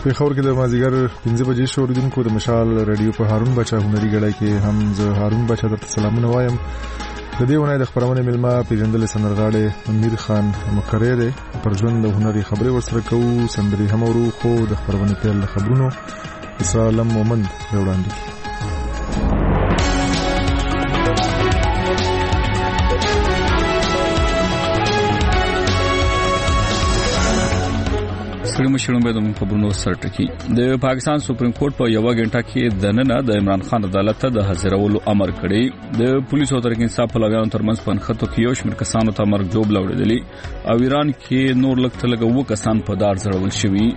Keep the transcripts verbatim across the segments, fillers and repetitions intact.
په خبر کې د مازیګر پنځه بجې شو اوریدونکو د مشال رادیو په هارون بچا هنري غړای کې هم زه هارون بچا درته سلامونه وایم. د دې ونې د خبرونه ملما پیژندل سندرغاړي امیر خان مقرره ده پر ژوند د هنري خبرې ورسره کوو. سندري هم ورو خو د خبرونه پیل خبرونو اسلام مومن وړاندې. سړي مشرون به د خبرونو سرټکی د پاکستان سپریم کورټ په یو غنټه کې د نن د عمران خان عدالت ته د حاضرولو امر کړی. د پولیسو ترڅنګ انصاف پلویانو ترمنځ پنځه خطو کې یو شمېر کسانو ته مرګ جوړ لوړېدلی او ایران کې نور لږ تلګه وو کسان په دار ځړول شوي.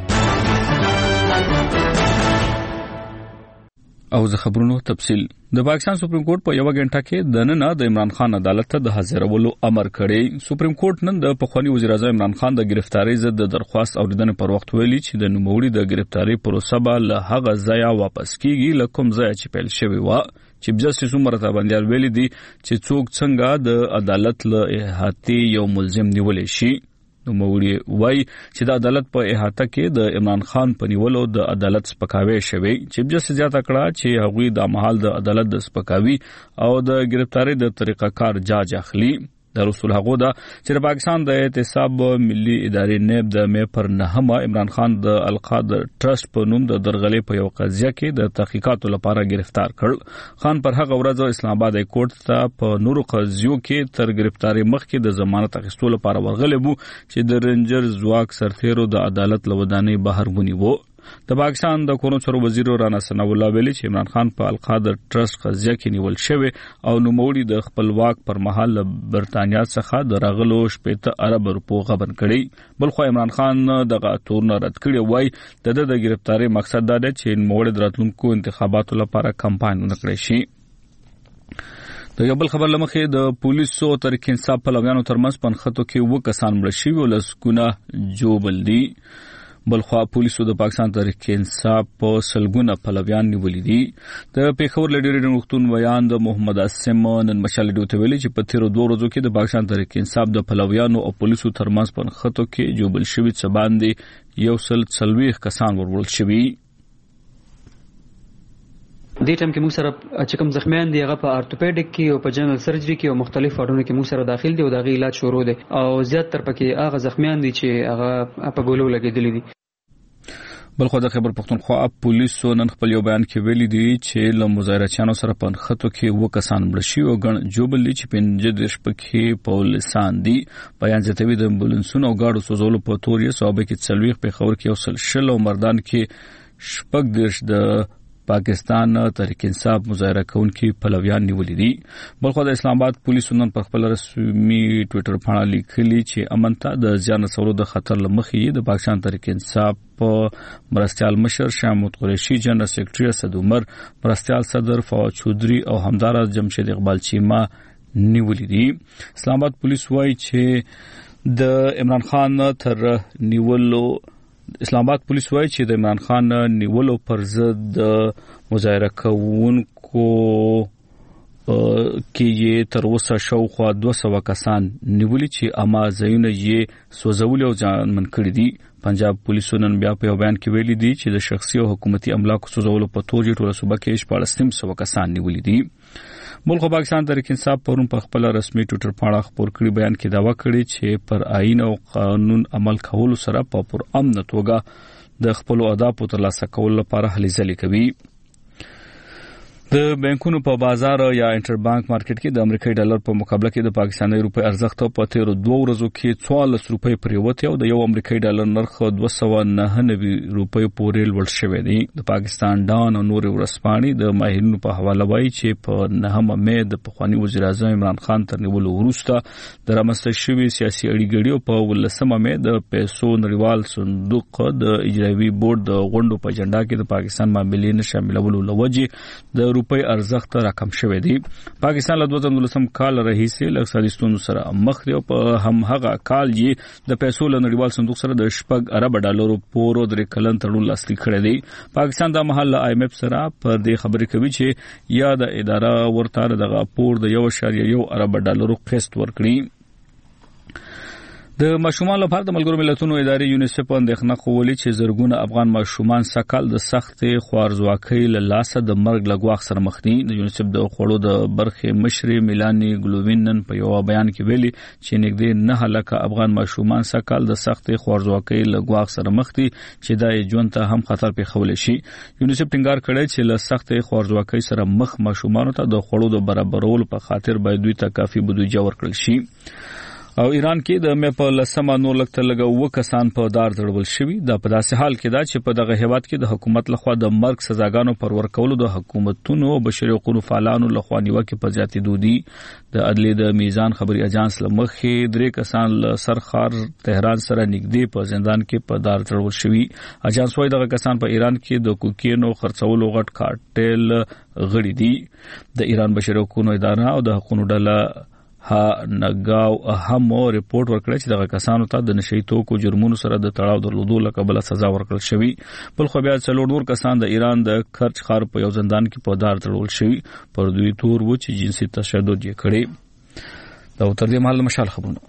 او زه خبرونو تفصیل د پاکستان سپریم کورټ په یو غنټه کې د نن د عمران خان عدالت ته د حاضرولو امر کړی. سپریم کورټ نن د پخوانی وزیر اعظم عمران خان د گرفتاری ضد د درخواست اوریدنې پر وخت ویلي چې د نوموړي د گرفتاری پروسه به له هغه ځایه واپس کیږي لکه ځای چې پیل شوی و. چیف جسټس عمر تابندیار ویلي دي چې څوک څنګه د عدالت له احاطې یو ملزم نیول شي. نو موړي وای چې د عدالت په احاطه کې د عمران خان په نیولو د عدالت سپکاوی شوی. چیف جسټس زیاته کړه چې هغوی د محل د عدالت د سپکاوی او د گرفتاری د طریقه کار جاج اخلي. د رسول هغه دا چې پاکستان د احتساب ملي ادارې نیب د مې پر نهمه عمران خان د القادر ټرست په نوم د درغلې په یو قضیه کې د تحقیقاتو لپاره گرفتار کړ. خان پر هغه ورځ اسلام آباد کورټ ته په نورو قضیو کې تر گرفتاری مخکې د ضمانت اخیستلو لپاره ورغلی وو چې د رنجر زواک سرتیرو د عدالت لودانې بهر ونیو. د پاکستان د کورونو چارو وزیر رانا ثنا الله ویلي چې عمران خان په القادر ټرست قضیه کې نیول شوی او نوموړي د خپلواک پر مهال برتانیا څخه د راغلو شپږ ارب روپو غبن کړي. بلخو عمران خان دغه تورن رد کړی وای د د گرفتاری مقصد دا دی چې نوموړي د راتلونکو انتخاباتو لپاره کمپاین وکړي شي. د یو بل خبر لمخې د پولیسو تر انصاف پلویانو ترمنځ پنځه کې و کسان مړ شوي او لسګونه جوړ دي. بلخوا پولیسو د پاکستان تحریک انصاف په سلګونه پلویان نیولې دي. د پیښور لډیری نوښتون بیان د محمد اسم نن مشال ډیوته ویلي چې په تیر دوه ورځو کې د پاکستان تحریک انصاف د پلویانو او پولیسو ترمنځ په خطو کې جوړل شوی څه باندې یو سل څلويخ کسان ورول شوي. دې ټیم کې موږ سره چې کوم زخمیان دي هغه په ارتوپیډیک کې او په جنرال سرجري کې او مختلف واردونو کې موږ سره داخل دي او دغه علاج شروع دي او زیات تر پکې هغه زخمیان دي چې هغه په ګولو لګیدلي دي. بلخو د خبر پښتونخوا پولیسو نن خپل یو بیان کې ویلي دي چې له مظاهرچیانو سره په خطو کې و کسان مړ شوي او ګڼ جوبل دي چې پنځه د شپږ پولیسان دي. بیان زیاتوي د امبولانسونو او گاډو سوزولو په تور یې صوبه کې څلويخ په خبر کې او سل شل او مردان کې شپږ دیش د پاکستان تحریک انصاف مظاهره کوونکي پلویان نیولې دي. بلخو د اسلام آباد پولیسو نن پر خپل رسمي ټوئیټر باندې لیکلي چې امن ته د ځان رسولو د خطر لمخې د پاکستان تحریک انصاف په مرستيال مشر شامود قریشي، جنرال سیکریټری اسد عمر، مرستيال صدر فواد چودري او همدار جمشید اقبال چیما نیولې دي. اسلام آباد پولیس وایي چې د عمران خان تر نیولو اسلام آباد پولیس وایي چې د عمران خان نیولو پر ضد مظاهره کوونکو کې یې تر اوسه شاوخوا دوه سوه کسان نیولي چې اما ځایونه یې سوځولي او ځانمن کړي دي. پنجاب پولیسو نن بیا په بیان کې ویلي دي چې د شخصي او حکومتي املاکو سوځولو په تور یې ټوله صوبه کې شپاړس سوه کسان نیولي دي. ملک پاکستان تحریک انصاف پرون په خپل رسمي ټوئیټر باندې خبر کړی بیان کې داوا کړی چې پر آئین او قانون عمل کولو سره په پر امن توګه د خپل اهداف ترلاسه کولو لپاره هلې ځلې کوي. د بانکونو په بازار یا انټر بانک مارکیټ کې د امریکایي ډالر په مقابله کې د پاکستاني روپۍ ارزښت په تیر دوه ورځو کې څوارلس روپۍ پریوتی او د یو امریکایي ډالر نرخ دوه سوه نهه نوي روپۍ پورې لوړ شوی دی. د پاکستان ډان او نور ورسپانې د ماهرینو په حواله وایي چې په نهمه مې د پخوانی وزیر اعظم عمران خان تر نیولو وروسته د رامنځته شوي سیاسي اړیګړیو په ولسمه مې د پیسو نړیوال صندوق د اجرایوي بورډ د غونډو په اجنډا کې د پاکستان معاملې نه شاملولو لوجې د روپۍ ارزښت راکم شوی دی. پاکستان له دوه زره دولسم کال راهیسې له اقتصادي ستونزو سره مخ دی او په هم هغه کال یې د پیسو له نړیوال صندوق سره د شپږ ارب ډالرو پورو درې کلن تړون لاسلیک کړی دی. پاکستان د محل آی ایم ایف سره پر دې خبرې کوي چې یا د اداره ورته دغه پور د یو اشاریه یو ارب ډالرو قسط ورکړي. د ماشومان لپاره د ملګرو ملتونو ادارې یونیسف اندېښنه کوي چې زرګونه افغان ماشومان سکهال د سختې خوارزواکۍ له لاسه د مرګ له ګواښ سره مخ دي. د یونیسف د خوړو د برخې مشري میلانی ګلووینن په یو بیان کې ویلي چې نږدې نه لکه افغان ماشومان سکهال د سختې خوارزواکۍ له ګواښ سره مخ دي چې د ژوند ته هم خطر پیښول شي. یونیسف ټینګار کړی چې له سختې خوارزواکۍ سره مخ ماشومان ته د خوړو د برابرولو په خاطر باید دوی ته کافي بودیجه ورکړل شي. او ایران کې د مې په لسمه نور لکه لګو وکسان په دار ځړول شوی. دا په داسې حال کې دا چې په دغه هیواد کې د حکومت لخوا د مرګ سزاګانو پر ورکولو د حکومتونو او بشري حقوقو فعالانو لخوا نیوکه په زیاتې دودي. د عدلي د میزان خبري اژانس لمخې درې کسان له سرخار تهران سره نږدې په زندان کې په دار ځړول شوی. اژانس وايي دغه کسان په ایران کې د کوکینو خرڅولو غټ کارټل غړي دي. د ایران بشري حقوقو اداره او د حقوقو ډله ها نگاو هم ریپورت ورکړی چې دغه کسانو ته د نشئی توکو جرمونو سره د تړاو درلودو لکه سزا ورکړل شوی. بل خو بیا څلور نور کسان د ایران د کرچ ښار په یو زندان کې په دار تړول شوی پر دوی تور و چې جنسي تشدد یې کړی. دا تر دې مهال مشال خبرونه.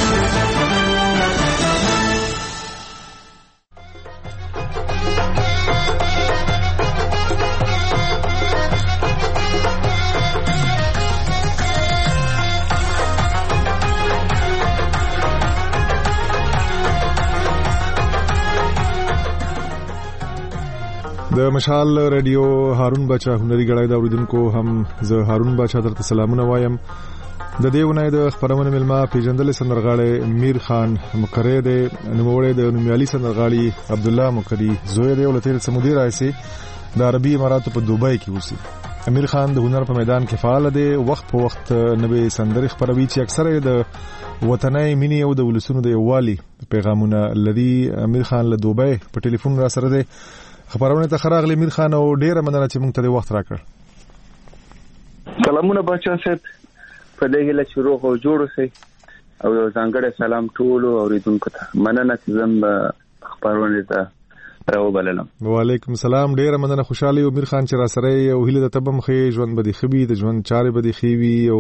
د مشال رادیو هارون بچا هنري غړای دا اوریدونکو هم زه هارون بچا درته سلامونه وایم. د دې ونې د خبرونه ملما پیژندل سندرغاړي میر خان مقری د نوموړی د نومیالي سندرغاړي عبد الله مقری زوی دی ولته سمودي راځي د عربي اماراتو په دوبۍ کې اوسي. امیر خان د هنر په میدان کې فعال دی. وخت په وخت نوې سندرې خبروي چې اکثره د وطني مینې او د ولسونو د یووالي پیغامونه لري. امیر خان له دوبۍ په ټلیفون را سره دی. خبرونه ته خراغلی میر خان او ډیره مننه چې موږ ته د وخت راکړ. سلامونه بچا صاحب په دې له شروع او جوړ سي او ځانګړی سلام ټول اوریدونکو ته. مننه چې زم خبرونه ته راو بللم. وعلیکم السلام. ډیره مننه. خوشاله او میر خان چې را سره او هله د تبم خې ژوند بدی خبي د ژوند چارې بدی خېوي او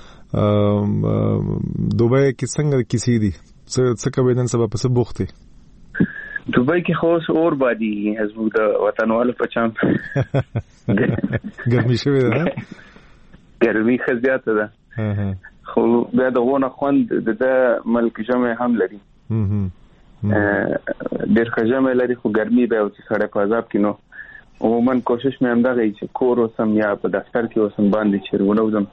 دوبۍ کې څنګه کیسې دي څه کوي نن سبا په څه بوخته دوبۍ کې خو اور بادي حزب د وطنوالو په چم ګرمي شوی ده. ګرمي خزياته ده خو بیا دغه خوند د ملک جمع هم لري. ډېر خجمه لري خو ګرمي به او چې سړی په عذاب کې نو عموما کوشش مې هم دغه چې کور اوسم یا په دفتر کې اوسم باندې چیرونه وزم.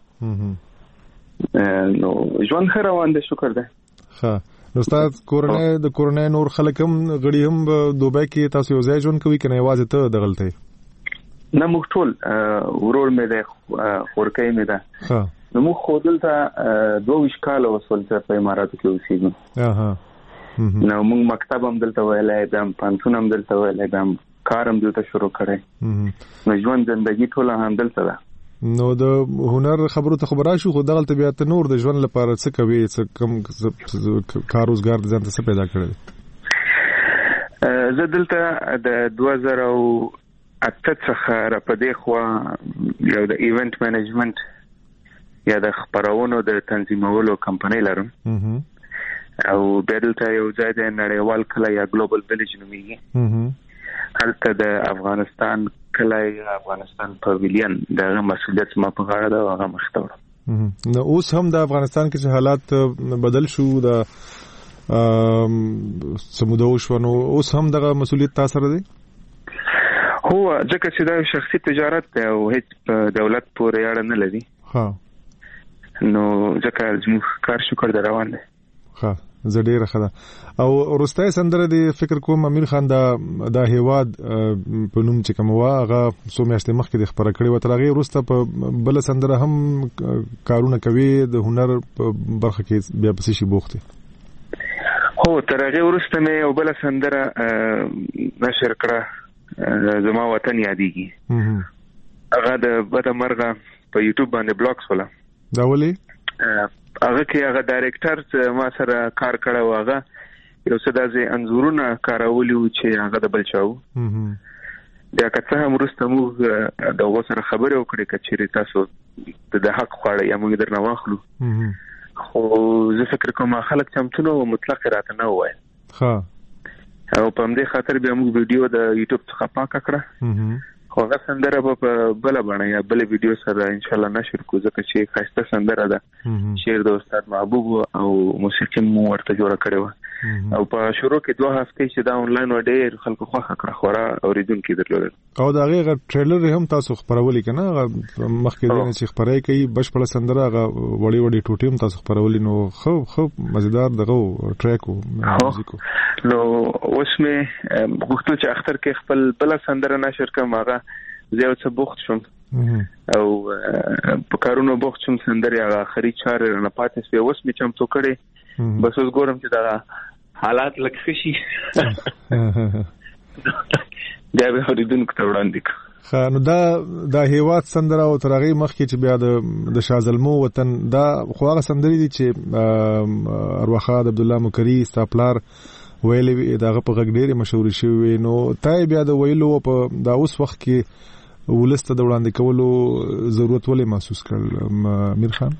نو ژوند ښه روان دی شکر ده. ښه نو استاد کورنۍ د کورنۍ نور خلک هم غړي هم دوبۍ کې تاسو یو ځای ژوند کوي کنه یوازې ته دغلته؟ نه موږ ټول ورور مې ده خورکۍ مې ده. ها نو موږ خو دلته دوه ویش کال وسول په اماراتو کې اوسېږو. اها نو موږ مکتب هم دلته ویلای دم پانتون هم دلته ویلای دم کار هم دلته شروع کړی. نو ژوند ژوندۍ ټول هم دلته ده. نو د هنر خبرو ته خبره شو خو دغلته بیا ته نور د ژوند لپاره څه کوي څه کم کار روزګار ځان ته څه پیدا کړی؟ زه دلته د دوه زره اته څخه را پدې خو یو د ایونت منیجمنت یا د خبرونو د تنظیمولو کمپنۍ لرم او دلته یو ځای د نړیوال کله یا ګلوبل ویلیج نومېږي. هلته د افغانستان کله افغانستان پاویلین دغه مسؤلیت ما په غاړه ده او هغه مخته وړم. نو اوس هم د افغانستان کې چې حالات بدل شو د سمودو شو نو اوس هم دغه مسؤلیت تاسو سره دی؟ هو ځکه چې دا شخصي تجارت دی او هیڅ دولت پورې اړه نه لري. ها نو ځکه زموږ کار شکر در روان دی. ها زه ډیره ښه ده. او وروستۍ سندره دی فکر کوم امیر خان دا د هیواد په نوم چې کوم وا هغه څو میاشتې مخکې د خبره کړې و تر هغه وروسته په بل سندره هم کارونه کوي د هنر په برخه کې بیا پسې شي بوخته. هو تر هغه وروسته مې یو بل سندره نشر کړه زما وطن یادېږي. هغه د بده مرغه په یوټیوب باندې بلاګ ولا دا ولي هغه کې هغه ډایرکټر ما سره کار کړو. هغه یو څه داسې انزورونه کارولي و چې هغه د بل چاو. بیا که څه هم وروسته موږ د هغو سره خبرې وکړې که چېرې تاسو د حق خواړه یا موږ درنه واخلو خو زه فکر کوم خلک چمتونو مطلق راته نه وای ها او په دې خاطر بیا موږ ویډیو د یوټیوب څخه پاک کړه خو هغه سندره په بل باندې یا بل ویډیو سره ان شاء الله نشر کوو ځکه چې خاصه سندره ده شعر د استاد محبوب او موسیقي مو ورته جوړه کړې و او په شروع کې دوه هفتې چې دا انلاین و ډېر خلکو خوښه کړه خورا اوریدونکو درلودل او دا غي ټریلر هم تاسو خبرولې کنه مخکې دنه چې خبرای کوي بشپړه سندره هغه وړي وړي ټوټي هم تاسو خبرولې نو خو خو مزیدار دغه ټریک او میوزیک نو اوس مې غوښتل چې اختر کې خپل بل سندره نشر کوم هغه زه یو څه بوخت شوم او په کارونو بوخت شوم سندره هغه اخري چار نه پاتې شوی اوس مې چمتو کړې بس اوس ګورم چې دا حالات لکه شي دا به هریدونکو ته وړاندې خا نو دا د هیواد سندره او ترغی مخکې چې بیا د د شازلمو وطن دا خو هغه سندري دي چې ارواخا عبد الله مکری استاپلار ویلې داغه په غږ ډېر مشهور شوی نو تای بیا د ویلو په دا اوس وخت کې ولسته د وړاندې کولو ضرورت ولې محسوس کړ امیر خان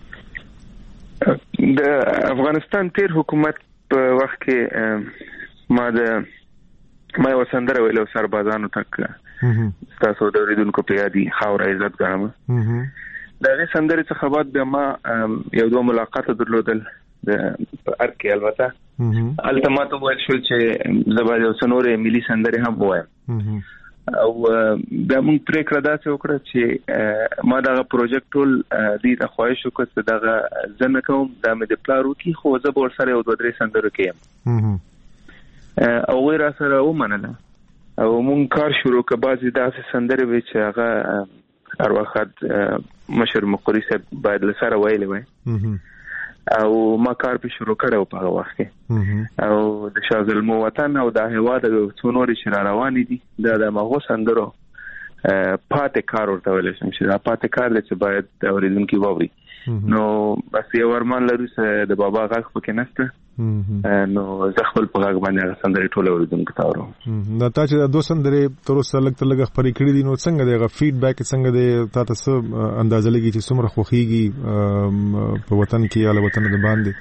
د افغانستان تیر حکومت په وخت کې ما د ما یو سندره ویلو سربازانو تک تاسو د اوریدونکو په یادي خاور عزت ګرام دا غي سندره څخه بعد بیا ما یو دوه ملاقات درلودل د ارکه البته التماتو ویل شو چې زبر یو سنورې ملي سندره هم وایم او بیا موږ پرې کړه دا چې وکړه چې ما دا پروژیکټ ټول دې د خواهش وکړ دا ځنه کوم دا مې د پلارو کې خو زه به سره یو دوه درې سندره کوم او غیر سره ومنله او موږ کار شروع کړ بعضی داسې سندره وی چې هغه ارواخات مشر مقری صاحب باید لسره ویلې وای او ما کار په شروع کړو په هغه وخت کې او د شازلمو وطن او د هیواد د څونوري شر روانې دي دا د مغو سندرو پاتې کار ورته ویل شم چې دا پاتې کار لته باید اوریدونکو ووري نو بس یو ورمان لري چې د بابا غاښ پکې نشته نو زه خپل په غاښ باندې سندري ټوله اوریدونکو ته ورو دا تا چې د دوه سندري تر اوسه لګ تلګ خبرې کړې دي نو څنګه دیغه فیډبیک څنګه دی تاسو څه اندازه لګی چې څومره خوخيږي په وطن کې یا له وطن د باندې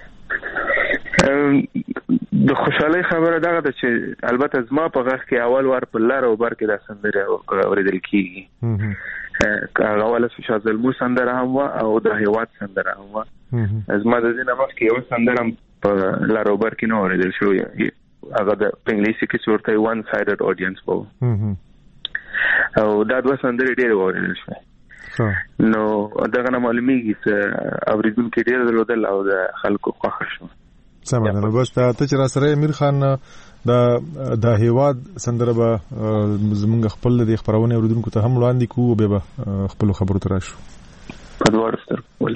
د خوشحالي خبره دا ده چې البته زما په غاښ کې اول وار په لار او بار کې د سندري اوریدل کیږي هغه ولا شازلمو سندره هم او د هیواد سندره هم زما د دې نماز کې یو سندره په لاروبر کې نو اوریدل شو هغه د انګلیسي کې څورته وان سایډډ اډینس وو او دا دوه سندرې ډېر اوریدل شو نو دغه معلومیږي چې اوریدونکو ډېر درلودل او د خلکو خوښ شو سمه ده بس ته چې را سره امیر خان د د هیواد سندره به زمونږ خپل د خبرونه اوریدونکو ته هم وړاندې کوو به خپل خبرو ته راشو په دوار ستر ول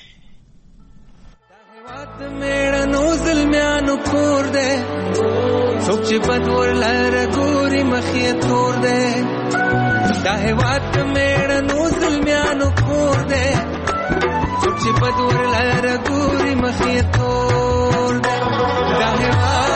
هیواد میړه نو ظلمانو کور دے څوک چې بدور لاره ګوري مخې تور دے دا هیواد میړه نو ظلمانو کور دے څوک چې بدور لاره ګوري مخې تور دے دا هیواد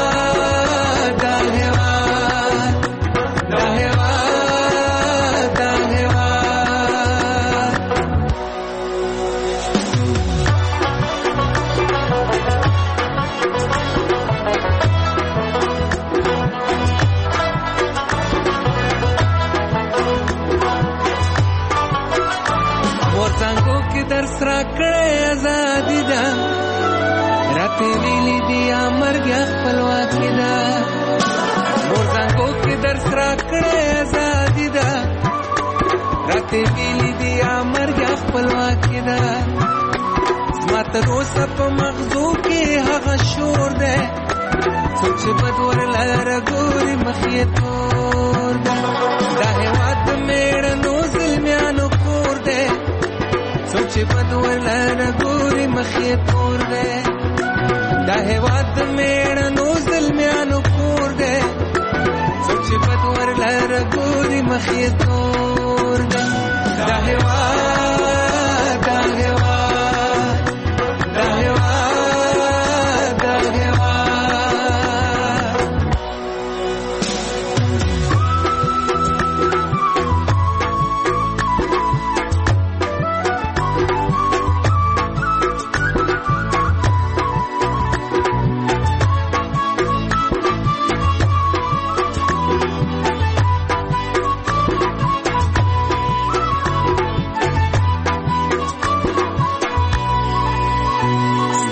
درس را کړې آزادي ده راته ویلي دي امرګ خپلواکي ده مور څنګه کې درس را کړې آزادي ده راته ویلي دي امرګ خپلواکي ده ماته روسه په مغزو کې هغه شور ده څوک چې بدور لاره ګوري مخې تور ده دا هیواد میړه نو ظلمانو کور ده څوک چې بدور لاره ګوري مخې تور دی دا هیواد میړه نو ظلمانو کور دی څوک چې بدور لاره ګوري مخې تور دی دا هیواد دا هیواد دا هیواد دا هیواد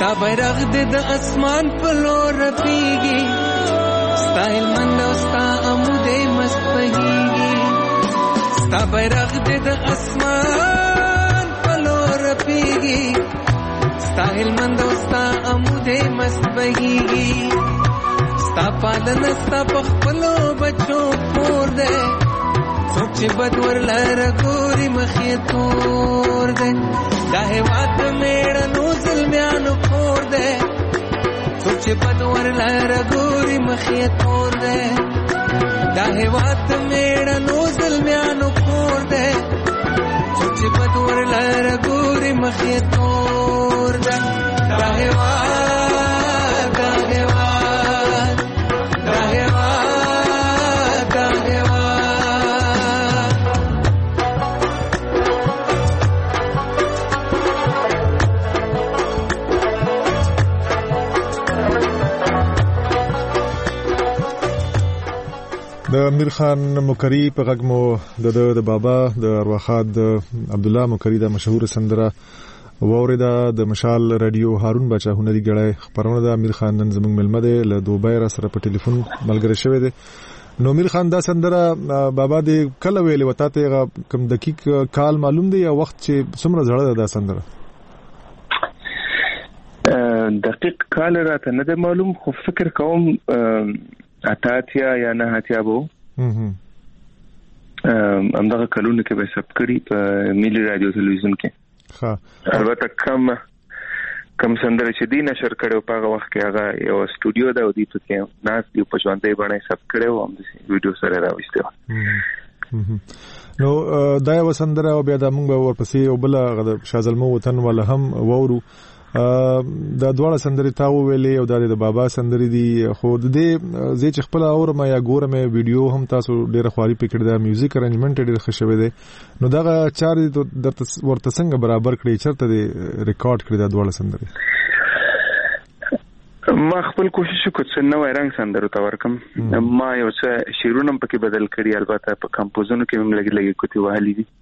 ستا بیرغ دې د اسمان په لور رپیږي ستا هلمند او ستا عمودې مست بهیږي ستا بیرغ دې د اسمان په لور رپیږي ستا هلمند او ستا عمودې مست بهیږي ستا پالنه ستا په خپلو بچو کور دی څوک چې بد ورلره ګوري مخ یې تور دی دا هېواد د مېړنو زلمیانو کور دی څوک چې بد ورلره ګوري مخ یې تور دی دا هېواد د مېړنو زلمیانو کور دی څوک چې بد ورلره ګوري مخ یې تور دی دا هېواد دا هېواد دا هېواد دا هېواد د امیر خان مکری په غږ مو د د بابا د ارواخاد عبد الله مکری د مشهور سندره ووریدا د مشال رادیو هارون بچا هنري غړای خبرونه د امیر خان نن زموږ ملمه ده له دوبۍ را سره په ټلیفون ملګری شوی دی نو امیر خان دا سندره بابا د کله ویلې وتا ته کم دقیق کال معلوم دی یا وخت چې څومره زړه ده دا سندره دقیق کال راته نه ده معلوم خو فکر کوم اتاتیا یا نه اتیا بو همدغه کلونه کې به سب کړی په ملي رادیو تلویزیون کې ها البته کم کم سندره چې دی نشر کړو په هغه وخت کې هغه یو سټوډیو دا ودی په کې ناس دی په ژوندۍ باندې سب کړو هم د ویډیو سره راوستو نو دا یو سندره او بیا د موږ ورپسې او بل شازلمو وطن ولا هم وورو دا دواړه سندرې تاو ویلې او د بابا سندرې دي خو د دې زی چې خپل اورم یا ګورم ویډیو هم تاسو ډیره خواري پکړه د میوزیک ارنجمنت ډیر ښه شوی دی نو دا چارې د ورته څنګه برابر کړی چرته د ریکارډ کړی دا دواړه سندرې ما خپل کوشش وکړ چې نو رنګ سندرو ته ورکم ما یو څه شیرونه پکې بدل کړی البته په کمپوزونو کې هم لګي لګي کوتي وهلي دي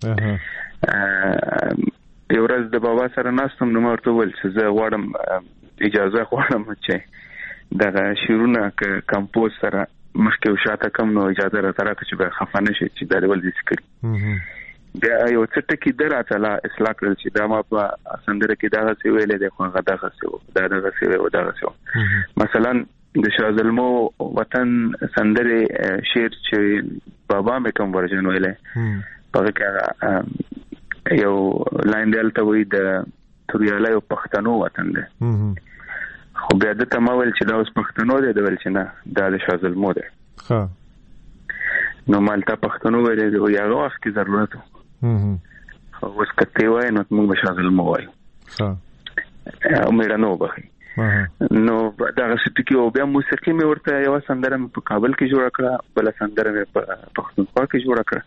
یو ورځ د بابا سره ناستم نو ورته ول چې زه غواړم اجازه غواړم چې دغه شیرونه ک کمپوز سره مخکې وشاته کم نو اجازه راته راکړه چې به خفانه شي چې دا ول دي سکري دا یو څه ټکی دراته لا اصلاح کړل چې دا ما په سندره کې دا څه ویلې ده خو هغه دا څه و دا دا څه و دا څه مثلا د شازلمو وطن سندره شعر چې بابا مې کوم ورژن ویلې په کې یو لاین دلته وې د توریاله یو پښتنو وطن ده خو بیا د تمول چې دا اوس پښتنو دی د ول چې نه دا د شازلمو ده ها نو مالته پښتنو ویلې او یو وخت کې ضرورت خو اوس کته وای نو موږ به شازلمو وای ها امید نه وبخي نو دا څه او بیا موسیقي مې ورته یو سندره په کابل کې جوړ کړه بل سندره مې په پښتونخوا کې جوړ کړه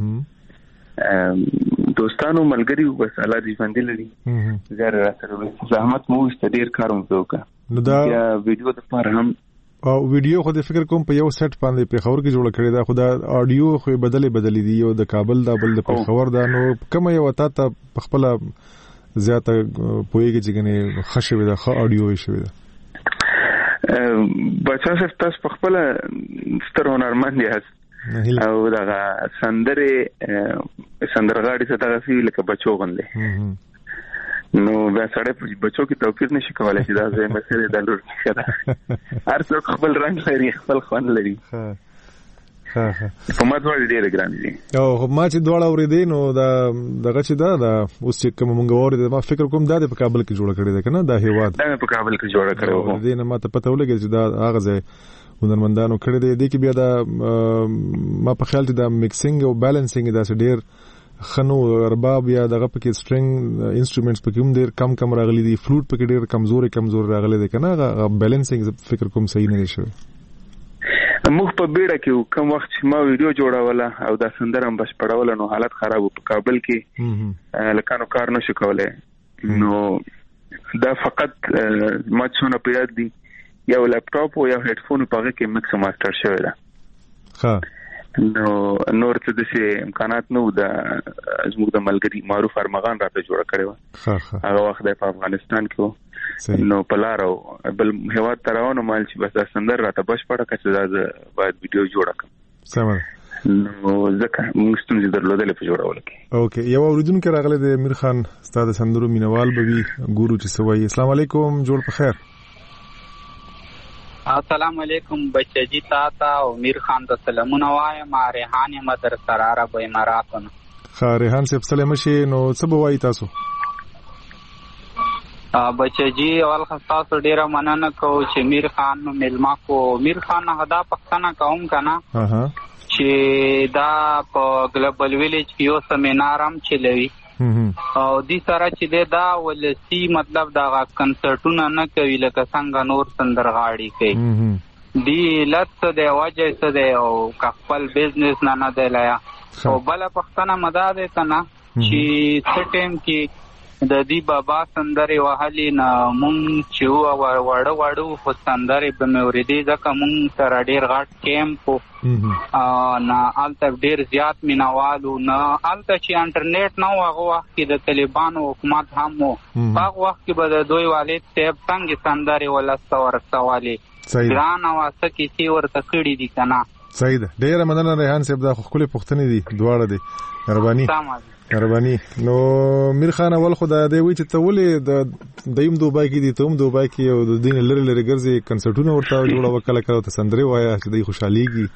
دوستانو ملګری بس الله دې باندې لري زه راته زحمت مو ستډیر کاروم وکړه نو دا ویډیو د پر هم او ویډیو خو د فکر کوم په یو سیټ باندې په خبر کې جوړ کړی دا خو دا اډیو خو بدلې بدلې دي یو د کابل دا بل د خبر دا نو کوم یو وتا ته خپل زیاته پويږي چې کنه خښوي دا خو اډیو یې شوی دا بچا صرف تاسو خپل ستر هنرمند یاست او دا سندره سندرغاړي څه تاسو لکه بچو غندې نو بیا سره بچو کې توپیر نشي کولای چې دا زه مسله د لور کړه هر څوک خپل رنگ لري خپل خوان لري ها ها په ما ډوړ ډېر ګران دي او ما چې دوړه ورېدې نو دا دغه چې دا دا اوس چې کوم مونږ ورېدې ما فکر کوم دا په کابل کې جوړ کړی دا کنه دا هیواد دا په کابل کې جوړ کړو دې نه ما ته پته ولګی چې دا هغه ځای هنرمندانو کړی دی د کې بیا دا ما په خیال ته دا میکسینګ او بیلانسینګ دا ډېر خنو رباب یا دغه پکې سټرینګ انسټرومنټس پکې هم ډېر کم کم راغلي دي فلوټ پکې ډېر کمزوري کمزوري راغلي دي کنه بیلانسینګ فکر کوم صحیح نه شوی موږ په بیړه کې کوم وخت چې ما ویډیو جوړاوله او دا سندره هم بس پړاوله نو حالت خراب په کابل کې لکانو کار نشو کولای نو دا فقط ما څونه پیاد دي یو لپټاپ او یو هډفون په هغه کې مکس ماستر شوی دا ها نو نور څه د سي امکانات نو د زموږ د ملګری معروف ارمغان راته جوړ کړو هغه وخت د افغانستان کې نو پلارو بل هواد تراونه مال چې بس سندر راته بش پړه کچ دا باید ویډیو جوړ کړم سم نو ځکه موږ ستونزې درلودلې په جوړول کې اوکې یو اوریدونکو راغله د امیر خان استاد سندرو مینوال بوي ګورو چې سوي السلام علیکم جوړ په خیر السلام علیکم بچی تاتا او امیر خان ته سلامونه وایم ریحان مدر سراره به اماراتونو خا ریحان صاحب سلام شي نو څه بوای تاسو بچی اول خاصه ډیره مننه کو چې امیر خان نو ملما کو امیر خان هدا پښتنه قوم کنه اها چې دا په ګلوبل ویلیج کې یو سیمینار هم چلوي او دې سره چې دا ولسی مطلب دا کنسرټونه نه کوي لکه څنګه نور سندرغاړي کوي دی لات د وجه څه دی او خپل بزنس نه نه دی لایا او بل پښتنه مدد کنه چې سټیم کې د دې بابا سندري وهلي نه مونږ چې و وړو وړو په سندري په موريدي ځکه مونږ سره ډیر غټ کیمپ او نه الته ډیر زیات مینوالو نه الته چې انټرنیټ نه هغه وخت کې د طالبانو حکومت هم وو هغه وخت کې به د دوی والد صاحب څنګه سندري ولسته ورسوالي ځان واسه کې چې ورته کړی دي کنه صحیح ده ډیر مننه ریحان صاحب دا خپل پښتني دي دواړه دي مهرباني مهرباني نو میر خان اول خدای دی وی چې ته ولې د دیم دوبای کې دي ته هم دوبای کې او د دین لری لری ګرځي کنسرټونه ورته جوړه وکړه کړه ته سندري وایا چې دی خوشحاليږي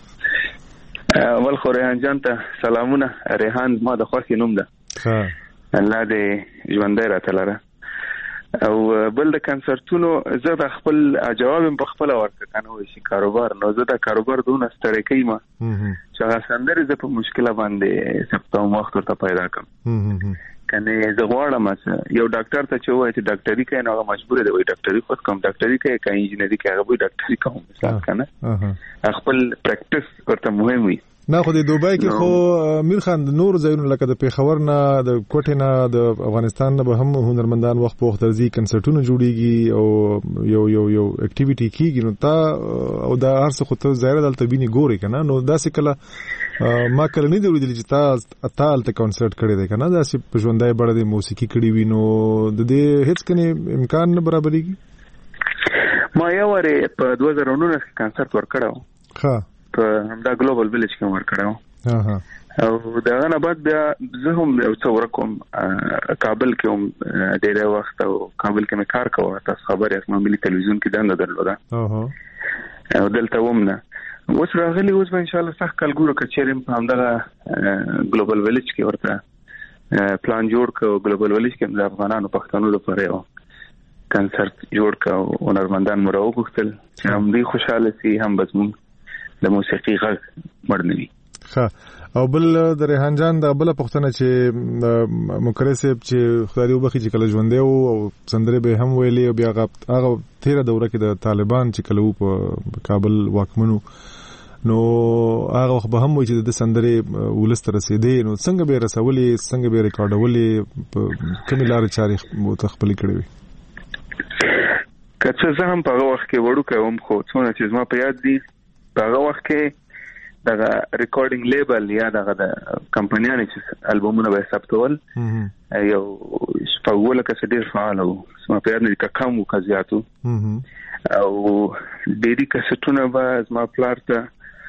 اول خو ریحان جان ته سلامونه ریحان ما د خوښ نوم ده ها الله دې ژوندۍ راته لره او بل د کنسرټونو زه د خپل جواب په خپل ورکړ کنه وای شي کاروبار نو زه د کاروبار دونه ستړی کیما چې هغه سندري زه په مشکله باندې سپتم وخت ورته پیدا کړم کنه زه غواړم یو ډاکټر ته چې وای چې ډاکټري کوي نو هغه مجبور دی وای ډاکټري خود کوم ډاکټري کوي کای انجینری کوي هغه وای ډاکټري کوم مثال کنه خپل پریکټیس ورته مهم وي نه خو د دوبای کې خو امیر خان د نور ځایونو لکه د پیښور نه د کوټې نه د افغانستان نه به هم هنرمندان وخت په وخت درځي کنسرټونه جوړیږي او یو یو یو اکټیویټي کیږي نو تا او دا هرڅه خو ته ظاهر دلته بینی ګوري کنه نو دا څه کله ما کله نه دی ویل چې تا اتال ته کنسرټ کړی دی کنه دا چې په ژوندۍ بڑا د موسیقي کړی وي نو د دې هیڅ کني امکان نه برابرېږي ما یو وری په دوه زره نولس کې کنسرټ ورکړم ها په همدا ګلوبل ویلیج کې ورکړم اها او دا نه بعد بیا زه هم یو څو ورکوم کابل کې هم ډېر وخت او کابل کې مې کار کوم تاسو خبرې اسمه ملي ټلویزیون کې دنده درلوده اها او دلته وم نه اوس راغلی اوس به ان شاء الله سخت کال ګورو کچېرم په همدا ګلوبل ویلیج کې ورته پلان جوړ کړو ګلوبل ویلیج کې د افغانانو پښتنو لپاره یو کنسرټ جوړ کړو هنرمندان مو راوغوښتل چې هم دوی خوشاله شي هم بزمون د موسیقي غږ مړنوي ښه او بل د ریحان جان د بل پښتنه چې مکرسب چې خدای وبخي چې کله ژوندې او سندره به هم ویلې او بیا هغه تیر دوره کې د طالبان چې کله په کابل واکمنو نو هغه وخت به هم وي چې د سندره ولست رسیدې نو څنګه به رسولې څنګه به ریکارډولې په کومه لار چاري متخپل کړې وي کله زه هم په وخت کې وړو کوم خو څونه چې زما په یاد دي په هغه وخت کې دغه ریکارډینګ لیبل یا دغه د کمپنیانو چې البومونه به ثبتول یو شپږوله کس ډیر فعال وو زما په یاد نه کم وو کزياتو او ډېری کسټونه به زما پلار ته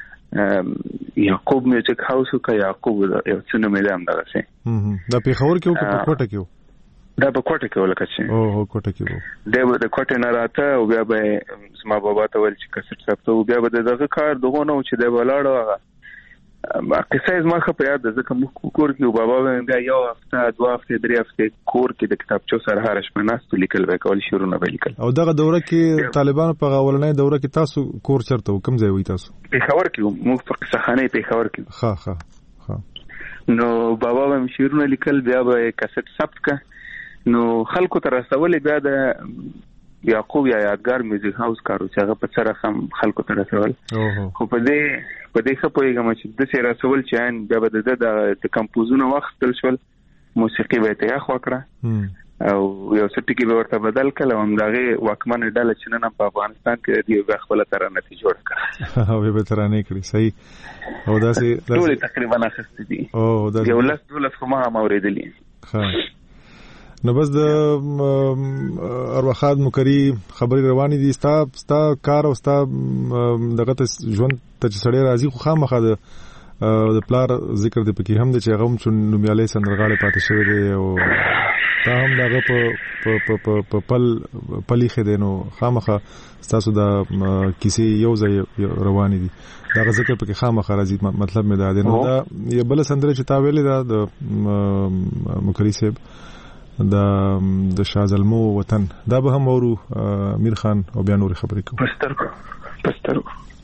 یعقوب میوزیک هاوس او یعقوب یو څه نه مې دام دغه څه دا په خبر کې په کوټه کې دا په کوټه کې ولکه چې او هو کوټه کې وو دا د کوټه نه راته او بیا به زما بابا ته ول چې کسر ثبتو بیا به دغه کار دغه نو چې دی ولاړو هغه ما قصه زما خو په یاد ده ځکه موږ کور کې او بابا بیا یو هفته دوه هفته درې هفته کور کې د کتابچو سره هر شپه ناست لیکل وکول شروع نه ولیکل او دغه دوره کې طالبان په اولنۍ دوره کې تاسو کور چرته کوم ځای وای تاسو په خبر کې موږ په قصخانه په خبر کې ها ها ها نو بابا به شروع نه لیکل بیا به کسټ ثبت ک نو خلکو ته رسولې بیا د یعقوب یا یادګار میوزیک هاوس کارو چې هغه په سره هم خلکو ته رسول خو په دې په دې خپويګم چې د سره رسول چې ان بیا به د د کمپوزونو وخت تل شول موسیقي به ته یې خو کړه او یو سټکی به ورته بدل کړل او دغه واکمن ډله چې نن په افغانستان کې دی یو خپل ترانه تی جوړ کړ او به ترانه کړی صحیح او دا سي ټول تقریبا اخستې دي او دا یو لاس دولس کومه اوریدلې ها نو بس د ارواخاد مکری خبري رواني دي ستا ستا کار او ستا دغه ته ژوند ته سړی راضي خو خامخا د د پلار ذکر دی پکې هم د چې غوم چون نومیالي سندرغاړي پاتې شوی دی او تا هم دغه په په په پل پلی خدینو خامخا تاسو د کیسې یو ځای رواني دي دا ذکر پکې خامخا راځي مطلب مې دا دی نو دا یو بل سندره چې تا ویلې دا د مکری صاحب دا د شازلمو وطن دا به هم اورو امیر خان او بیا نور خبرې کوو پستر پستر